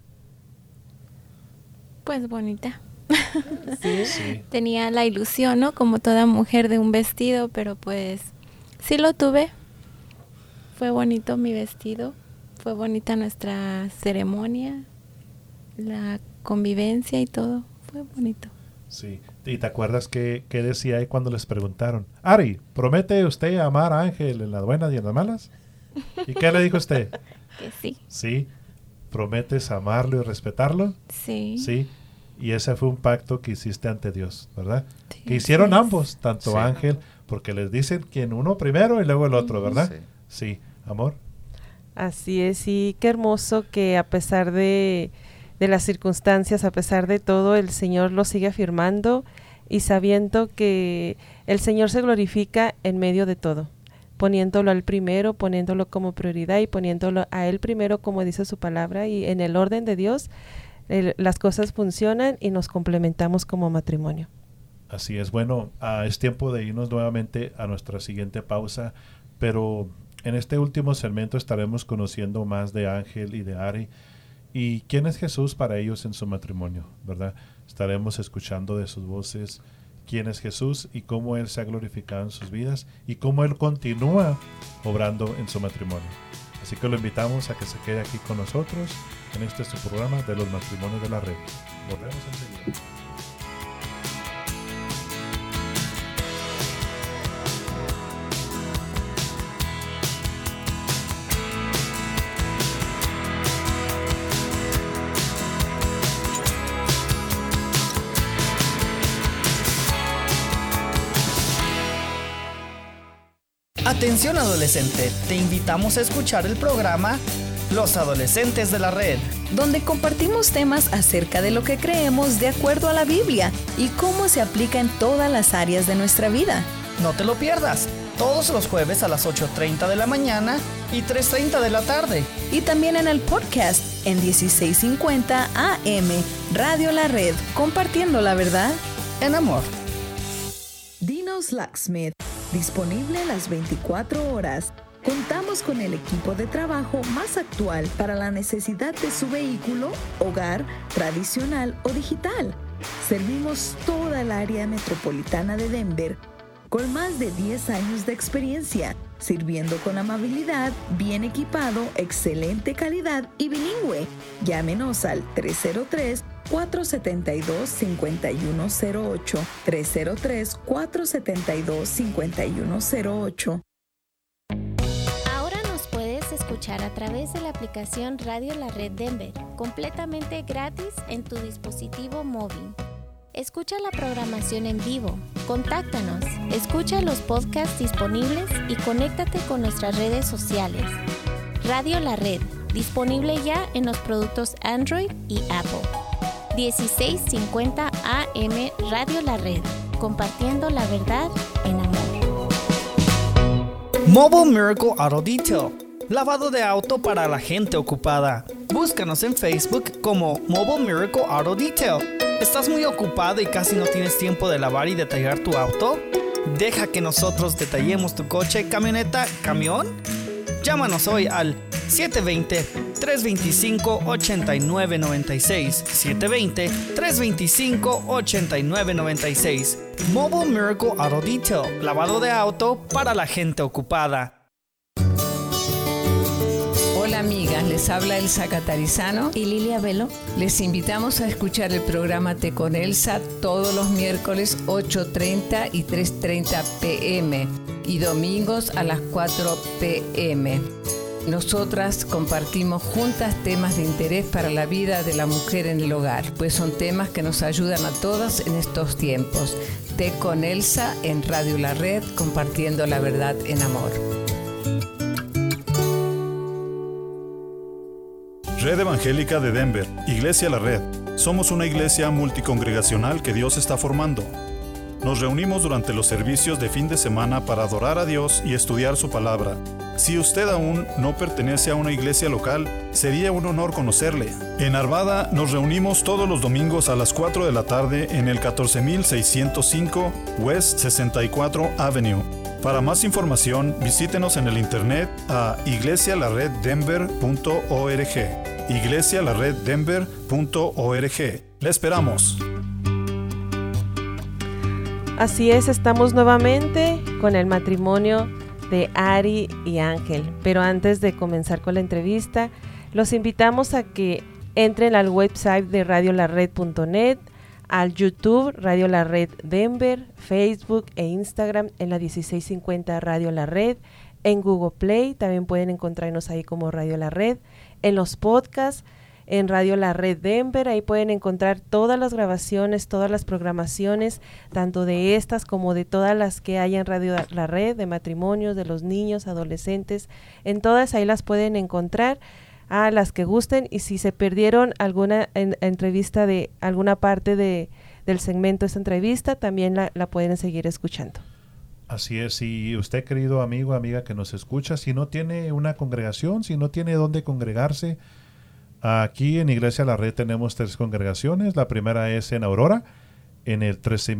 Pues bonita. ¿Sí? Sí. Tenía la ilusión, ¿no? Como toda mujer de un vestido, pero pues sí lo tuve. Fue bonito mi vestido, fue bonita nuestra ceremonia, la convivencia y todo, fue bonito. Sí. ¿Y te acuerdas qué decía ahí cuando les preguntaron? Ari, ¿promete usted amar a Ángel en las buenas y en las malas? ¿Y qué le dijo usted? Que sí. Sí. ¿Prometes amarlo y respetarlo? Sí. Sí. Y ese fue un pacto que hiciste ante Dios, ¿verdad? Sí, que hicieron sí. ambos, tanto Ángel, porque les dicen quien uno primero y luego el otro, ¿verdad? Sí. Sí. Amor. Así es, y qué hermoso que a pesar de las circunstancias, a pesar de todo, el Señor lo sigue afirmando y sabiendo que el Señor se glorifica en medio de todo, poniéndolo al primero, poniéndolo como prioridad y poniéndolo a Él primero, como dice su palabra, y en el orden de Dios las cosas funcionan y nos complementamos como matrimonio. Así es. Bueno, es tiempo de irnos nuevamente a nuestra siguiente pausa, pero en este último segmento estaremos conociendo más de Ángel y de Ari y quién es Jesús para ellos en su matrimonio, ¿verdad? Estaremos escuchando de sus voces quién es Jesús y cómo Él se ha glorificado en sus vidas y cómo Él continúa obrando en su matrimonio. Así que lo invitamos a que se quede aquí con nosotros en este su programa de los matrimonios de la red. Volvemos enseguida. Atención adolescente, te invitamos a escuchar el programa Los Adolescentes de la Red, donde compartimos temas acerca de lo que creemos de acuerdo a la Biblia y cómo se aplica en todas las áreas de nuestra vida. No te lo pierdas, todos los jueves a las 8:30 de la mañana y 3:30 de la tarde. Y también en el podcast en 1650 AM, Radio La Red, compartiendo la verdad en amor. Dino's Locksmith, disponible las 24 horas. Contamos con el equipo de trabajo más actual para la necesidad de su vehículo, hogar, tradicional o digital. Servimos toda el área metropolitana de Denver con más de 10 años de experiencia, sirviendo con amabilidad, bien equipado, excelente calidad y bilingüe. Llámenos al 303-472-5108, 303-472-5108. Ahora nos puedes escuchar a través de la aplicación Radio La Red Denver, completamente gratis en tu dispositivo móvil. Escucha la programación en vivo, contáctanos, escucha los podcasts disponibles y conéctate con nuestras redes sociales. Radio La Red, disponible ya en los productos Android y Apple. 1650 AM Radio La Red, compartiendo la verdad en amor. Mobile Miracle Auto Detail, lavado de auto para la gente ocupada. Búscanos en Facebook como Mobile Miracle Auto Detail. ¿Estás muy ocupado y casi no tienes tiempo de lavar y detallar tu auto? Deja que nosotros detallemos tu coche, camioneta, camión. Llámanos hoy al 720-325-8996. 720-325-8996. Mobile Miracle Auto Detail, lavado de auto para la gente ocupada. Hola amigas, les habla Elsa Catarizano y Lilia Velo. Les invitamos a escuchar el programa Té con Elsa todos los miércoles 8:30 y 3:30 p.m. y domingos a las 4 p.m. Nosotras compartimos juntas temas de interés para la vida de la mujer en el hogar, pues son temas que nos ayudan a todas en estos tiempos. Té con Elsa en Radio La Red, compartiendo la verdad en amor. Red Evangélica de Denver, Iglesia La Red. Somos una iglesia multicongregacional que Dios está formando. Nos reunimos durante los servicios de fin de semana para adorar a Dios y estudiar su palabra. Si usted aún no pertenece a una iglesia local, sería un honor conocerle. En Arvada nos reunimos todos los domingos a las 4 de la tarde en el 14605 West 64 Avenue. Para más información, visítenos en el internet a iglesialareddenver.org. iglesialareddenver.org. ¡Le esperamos! Así es, estamos nuevamente con el matrimonio de Ari y Ángel. Pero antes de comenzar con la entrevista, los invitamos a que entren al website de radiolared.net, al YouTube Radio La Red Denver, Facebook e Instagram en la 1650 Radio La Red, en Google Play, también pueden encontrarnos ahí como Radio La Red, en los podcasts, en Radio La Red Denver, ahí pueden encontrar todas las grabaciones, todas las programaciones, tanto de estas como de todas las que hay en Radio La Red, de matrimonios, de los niños, adolescentes, en todas ahí las pueden encontrar, a las que gusten, y si se perdieron alguna entrevista de alguna parte del segmento de esta entrevista, también la pueden seguir escuchando. Así es, y usted, querido amigo, amiga que nos escucha, si no tiene una congregación, si no tiene dónde congregarse, aquí en Iglesia La Red tenemos 3 congregaciones. La primera es en Aurora, en el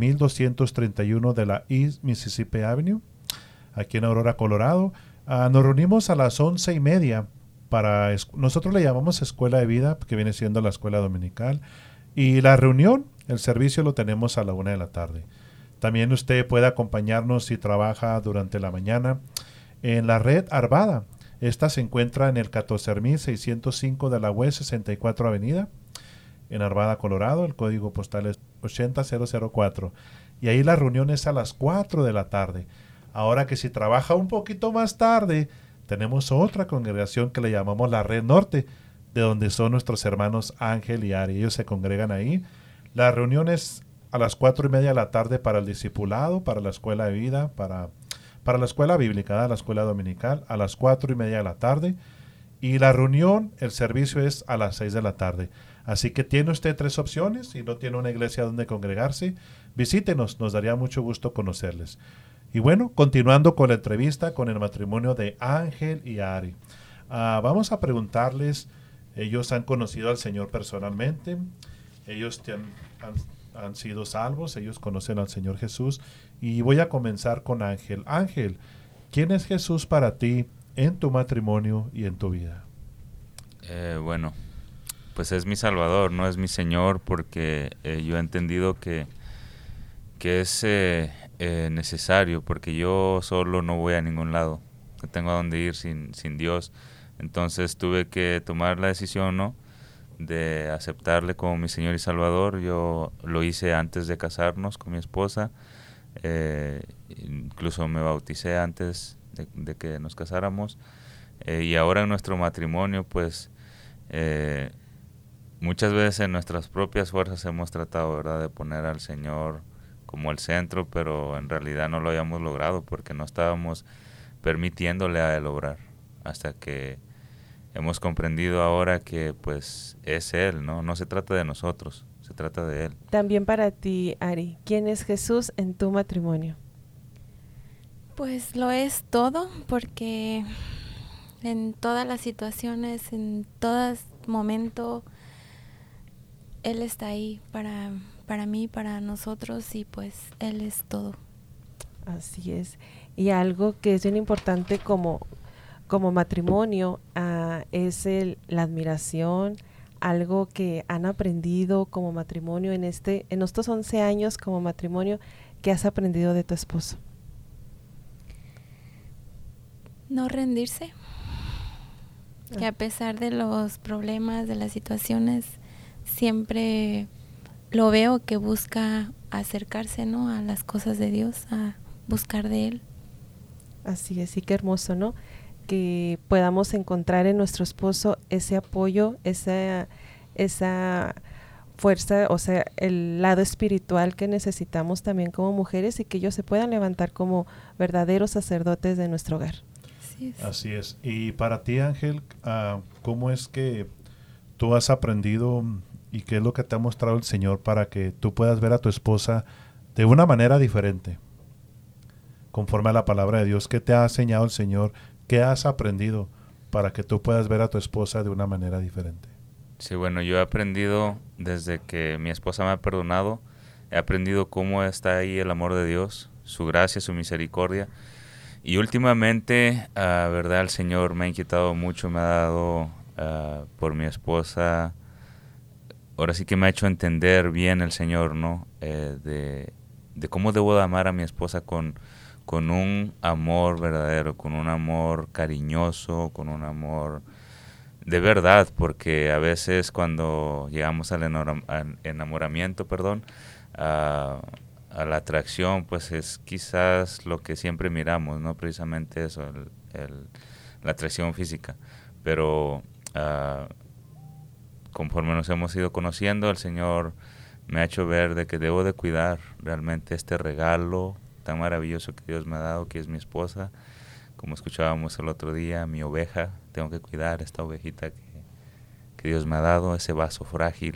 13231 de la East Mississippi Avenue, aquí en Aurora, Colorado. Nos reunimos a las 11:30 nosotros le llamamos Escuela de Vida, que viene siendo la escuela dominical. Y la reunión, el servicio lo tenemos a la 1 de la tarde. También usted puede acompañarnos si trabaja durante la mañana en la red Arvada. Esta se encuentra en el 14605 de la West 64 Avenida, en Arvada, Colorado. El código postal es 80004. Y ahí la reunión es a las 4 de la tarde. Ahora que si trabaja un poquito más tarde, tenemos otra congregación que le llamamos la Red Norte, de donde son nuestros hermanos Ángel y Ari. Ellos se congregan ahí. La reunión es a las 4:30 de la tarde para el discipulado, para la escuela de vida, para la escuela bíblica, la escuela dominical, a las 4:30 de la tarde. Y la reunión, el servicio es a las 6 de la tarde. Así que tiene usted 3 opciones. Si no tiene una iglesia donde congregarse, visítenos, nos daría mucho gusto conocerles. Y bueno, continuando con la entrevista con el matrimonio de Ángel y Ari. Vamos a preguntarles, ellos han conocido al Señor personalmente, ellos han sido salvos, ellos conocen al Señor Jesús. Y voy a comenzar con Ángel. Ángel, ¿quién es Jesús para ti en tu matrimonio y en tu vida? Bueno, pues es mi Salvador, no es mi Señor, porque yo he entendido que es necesario, porque yo solo no voy a ningún lado, no tengo a dónde ir sin Dios. Entonces tuve que tomar la decisión, ¿no?, de aceptarle como mi Señor y Salvador. Yo lo hice antes de casarnos con mi esposa, incluso me bauticé antes de que nos casáramos, y ahora en nuestro matrimonio, pues muchas veces en nuestras propias fuerzas hemos tratado, ¿verdad?, de poner al Señor como el centro, pero en realidad no lo habíamos logrado porque no estábamos permitiéndole a Él obrar, hasta que hemos comprendido ahora que pues es Él, no se trata de nosotros, se trata de Él. También para ti, Ari, ¿quién es Jesús en tu matrimonio? Pues lo es todo, porque en todas las situaciones, en todo momento, Él está ahí para mí, para nosotros, y pues Él es todo. Así es. Y algo que es bien importante como matrimonio es la admiración, algo que han aprendido como matrimonio en estos 11 años como matrimonio. ¿Qué has aprendido de tu esposo? No rendirse, que a pesar de los problemas, de las situaciones, siempre lo veo que busca acercarse, ¿no?, a las cosas de Dios, a buscar de Él. Así es, y qué hermoso, ¿no?, que podamos encontrar en nuestro esposo ese apoyo, esa fuerza, o sea, el lado espiritual que necesitamos también como mujeres, y que ellos se puedan levantar como verdaderos sacerdotes de nuestro hogar. Así es. Y para ti, Ángel, ¿cómo es que tú has aprendido y qué es lo que te ha mostrado el Señor para que tú puedas ver a tu esposa de una manera diferente, conforme a la palabra de Dios? ¿Qué te ha enseñado el Señor? ¿Qué has aprendido para que tú puedas ver a tu esposa de una manera diferente? Sí, bueno, yo he aprendido desde que mi esposa me ha perdonado, he aprendido cómo está ahí el amor de Dios, su gracia, su misericordia. Y últimamente, verdad, el Señor me ha inquietado mucho, me ha dado por mi esposa. Ahora sí que me ha hecho entender bien el Señor, ¿no? De cómo debo de amar a mi esposa con un amor verdadero, con un amor cariñoso, con un amor de verdad, porque a veces cuando llegamos al enamoramiento, a la atracción, pues es quizás lo que siempre miramos, no precisamente eso, la atracción física, pero conforme nos hemos ido conociendo, el Señor me ha hecho ver de que debo de cuidar realmente este regalo tan maravilloso que Dios me ha dado, que es mi esposa. Como escuchábamos el otro día, mi oveja, tengo que cuidar esta ovejita que Dios me ha dado, ese vaso frágil.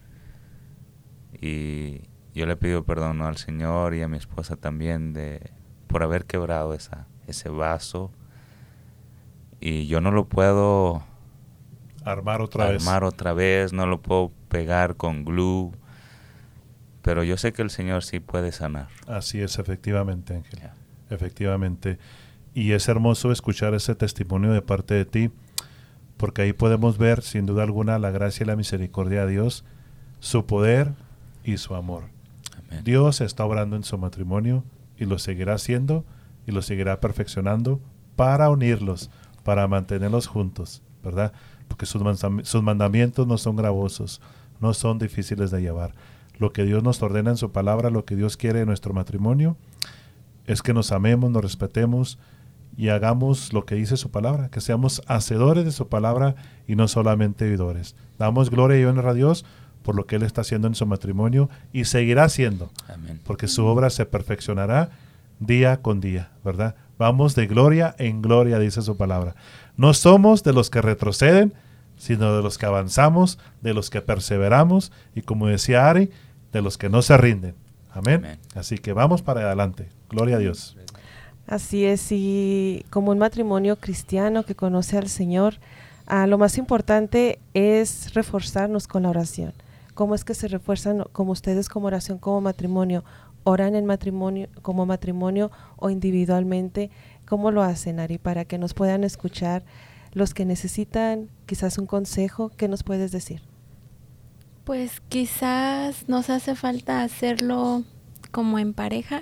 Y yo le pido perdón, ¿no?, al Señor y a mi esposa también por haber quebrado ese vaso. Y yo no lo puedo armar otra vez, no lo puedo pegar con glue, pero yo sé que el Señor sí puede sanar. Así es, efectivamente, Ángel. Yeah. Efectivamente. Y es hermoso escuchar ese testimonio de parte de ti, porque ahí podemos ver, sin duda alguna, la gracia y la misericordia de Dios, su poder y su amor. Amén. Dios está obrando en su matrimonio y lo seguirá haciendo y lo seguirá perfeccionando para unirlos, para mantenerlos juntos, ¿verdad? Porque sus mandamientos no son gravosos, no son difíciles de llevar. Lo que Dios nos ordena en su palabra, lo que Dios quiere en nuestro matrimonio, es que nos amemos, nos respetemos y hagamos lo que dice su palabra, que seamos hacedores de su palabra y no solamente oidores. Damos gloria y honra a Dios por lo que Él está haciendo en su matrimonio y seguirá haciendo. Amén. Porque su obra se perfeccionará día con día, ¿verdad? Vamos de gloria en gloria, dice su palabra. No somos de los que retroceden, sino de los que avanzamos, de los que perseveramos y, como decía Ari, de los que no se rinden. Amén. Amén. Así que vamos para adelante. Gloria a Dios. Así es, y como un matrimonio cristiano que conoce al Señor, lo más importante es reforzarnos con la oración. ¿Cómo es que se refuerzan como ustedes como oración, como matrimonio? ¿Oran en matrimonio, como matrimonio o individualmente? ¿Cómo lo hacen, Ari? Para que nos puedan escuchar los que necesitan quizás un consejo, ¿qué nos puedes decir? Pues quizás nos hace falta hacerlo como en pareja,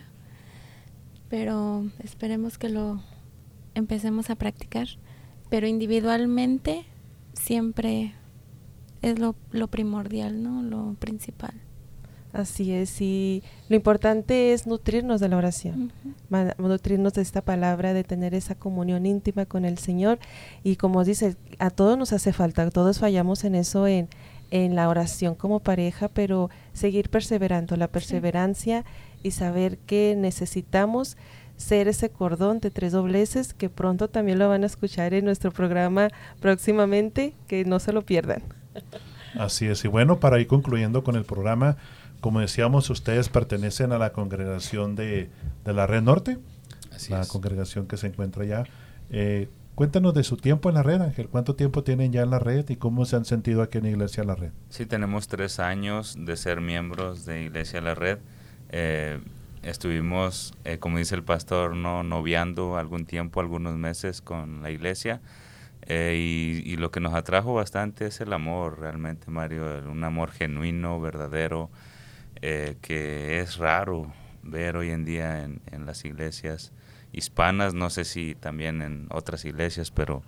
pero esperemos que lo empecemos a practicar. Pero individualmente siempre es lo primordial, ¿no? Lo principal. Así es, y lo importante es nutrirnos de la oración, nutrirnos de esta palabra, de tener esa comunión íntima con el Señor. Y como dice, a todos nos hace falta, todos fallamos en eso, en la oración como pareja, pero seguir perseverando, la perseverancia y saber que necesitamos ser ese cordón de 3 dobleces, que pronto también lo van a escuchar en nuestro programa próximamente, que no se lo pierdan. Así es, y bueno, para ir concluyendo con el programa, como decíamos, ustedes pertenecen a la congregación de la Red Norte, congregación que se encuentra allá. Cuéntanos de su tiempo en la red, Ángel. ¿Cuánto tiempo tienen ya en la red y cómo se han sentido aquí en Iglesia La Red? Sí, tenemos 3 años de ser miembros de Iglesia La Red. Estuvimos, como dice el pastor, noviando algún tiempo, algunos meses con la iglesia. Y lo que nos atrajo bastante es el amor, realmente, Mario, un amor genuino, verdadero, que es raro ver hoy en día en las iglesias hispanas. No sé si también en otras iglesias, pero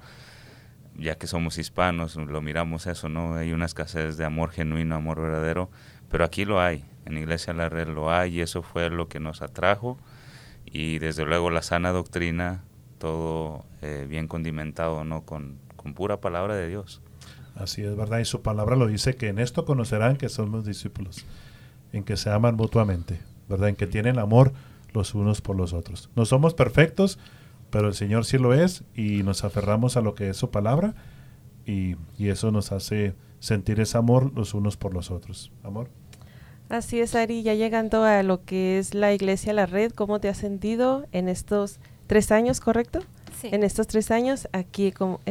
ya que somos hispanos, lo miramos eso, ¿no? Hay una escasez de amor genuino, amor verdadero, pero aquí lo hay, en Iglesia La Red lo hay, y eso fue lo que nos atrajo, y desde luego la sana doctrina, todo bien condimentado, ¿no? Con pura palabra de Dios. Así es, ¿verdad? Y su palabra lo dice, que en esto conocerán que somos discípulos, en que se aman mutuamente, ¿verdad? En que tienen amor los unos por los otros. No somos perfectos, pero el Señor sí lo es, y nos aferramos a lo que es su palabra, y eso nos hace sentir ese amor los unos por los otros. Amor. Así es, Ari, ya llegando a lo que es la Iglesia La Red, ¿cómo te has sentido en estos 3 años, correcto? Sí. En estos 3 años, aquí, ¿cómo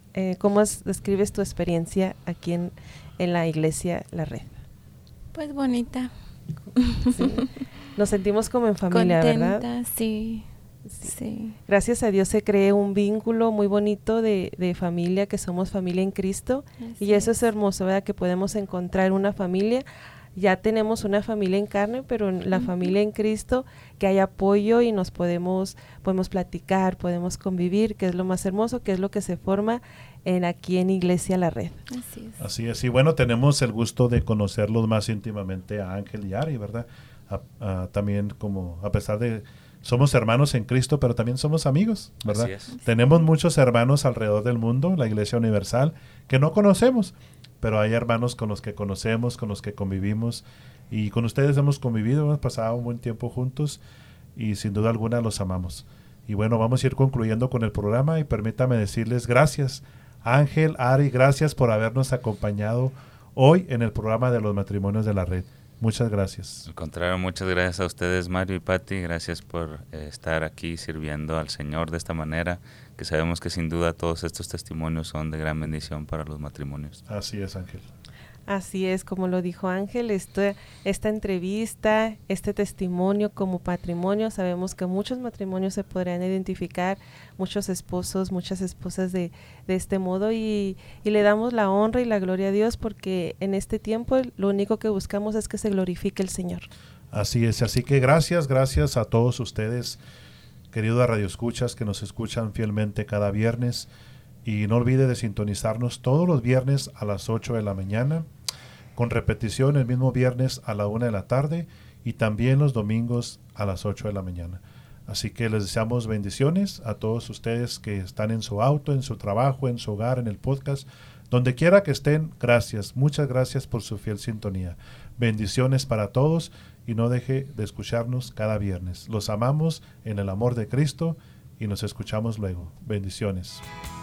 describes tu experiencia aquí en la Iglesia La Red? Pues bonita. Sí. Nos sentimos como en familia, contenta, ¿verdad? Sí. Gracias a Dios se cree un vínculo muy bonito de familia, que somos familia en Cristo. Así y eso es hermoso, ¿verdad? Que podemos encontrar una familia. Ya tenemos una familia en carne, pero en la familia en Cristo, que hay apoyo y nos podemos platicar, podemos convivir, que es lo más hermoso, que es lo que se forma aquí en Iglesia La Red. Así es, y bueno, tenemos el gusto de conocerlos más íntimamente a Ángel y Ari, ¿verdad? También, como a pesar de somos hermanos en Cristo, pero también somos amigos, ¿verdad? Así es. Tenemos muchos hermanos alrededor del mundo, la Iglesia Universal, que no conocemos, pero hay hermanos con los que conocemos, con los que convivimos, y con ustedes hemos convivido, hemos pasado un buen tiempo juntos, y sin duda alguna los amamos. Y bueno, vamos a ir concluyendo con el programa, y permítame decirles gracias, Ángel, Ari, gracias por habernos acompañado hoy en el programa de los matrimonios de la red. Muchas gracias. Al contrario, muchas gracias a ustedes, Mario y Pati. Gracias por estar aquí sirviendo al Señor de esta manera, que sabemos que sin duda todos estos testimonios son de gran bendición para los matrimonios. Así es, Ángel. Así es, como lo dijo Ángel, esta entrevista, este testimonio como matrimonio, sabemos que muchos matrimonios se podrían identificar, muchos esposos, muchas esposas de este modo, y le damos la honra y la gloria a Dios, porque en este tiempo lo único que buscamos es que se glorifique el Señor. Así es, así que gracias a todos ustedes, queridos radioescuchas, que nos escuchan fielmente cada viernes. Y no olvide de sintonizarnos todos los viernes a las 8 de la mañana, con repetición el mismo viernes a la 1 de la tarde, y también los domingos a las 8 de la mañana. Así que les deseamos bendiciones a todos ustedes que están en su auto, en su trabajo, en su hogar, en el podcast, donde quiera que estén. Gracias, muchas gracias por su fiel sintonía. Bendiciones para todos, y no deje de escucharnos cada viernes. Los amamos en el amor de Cristo, y nos escuchamos luego. Bendiciones.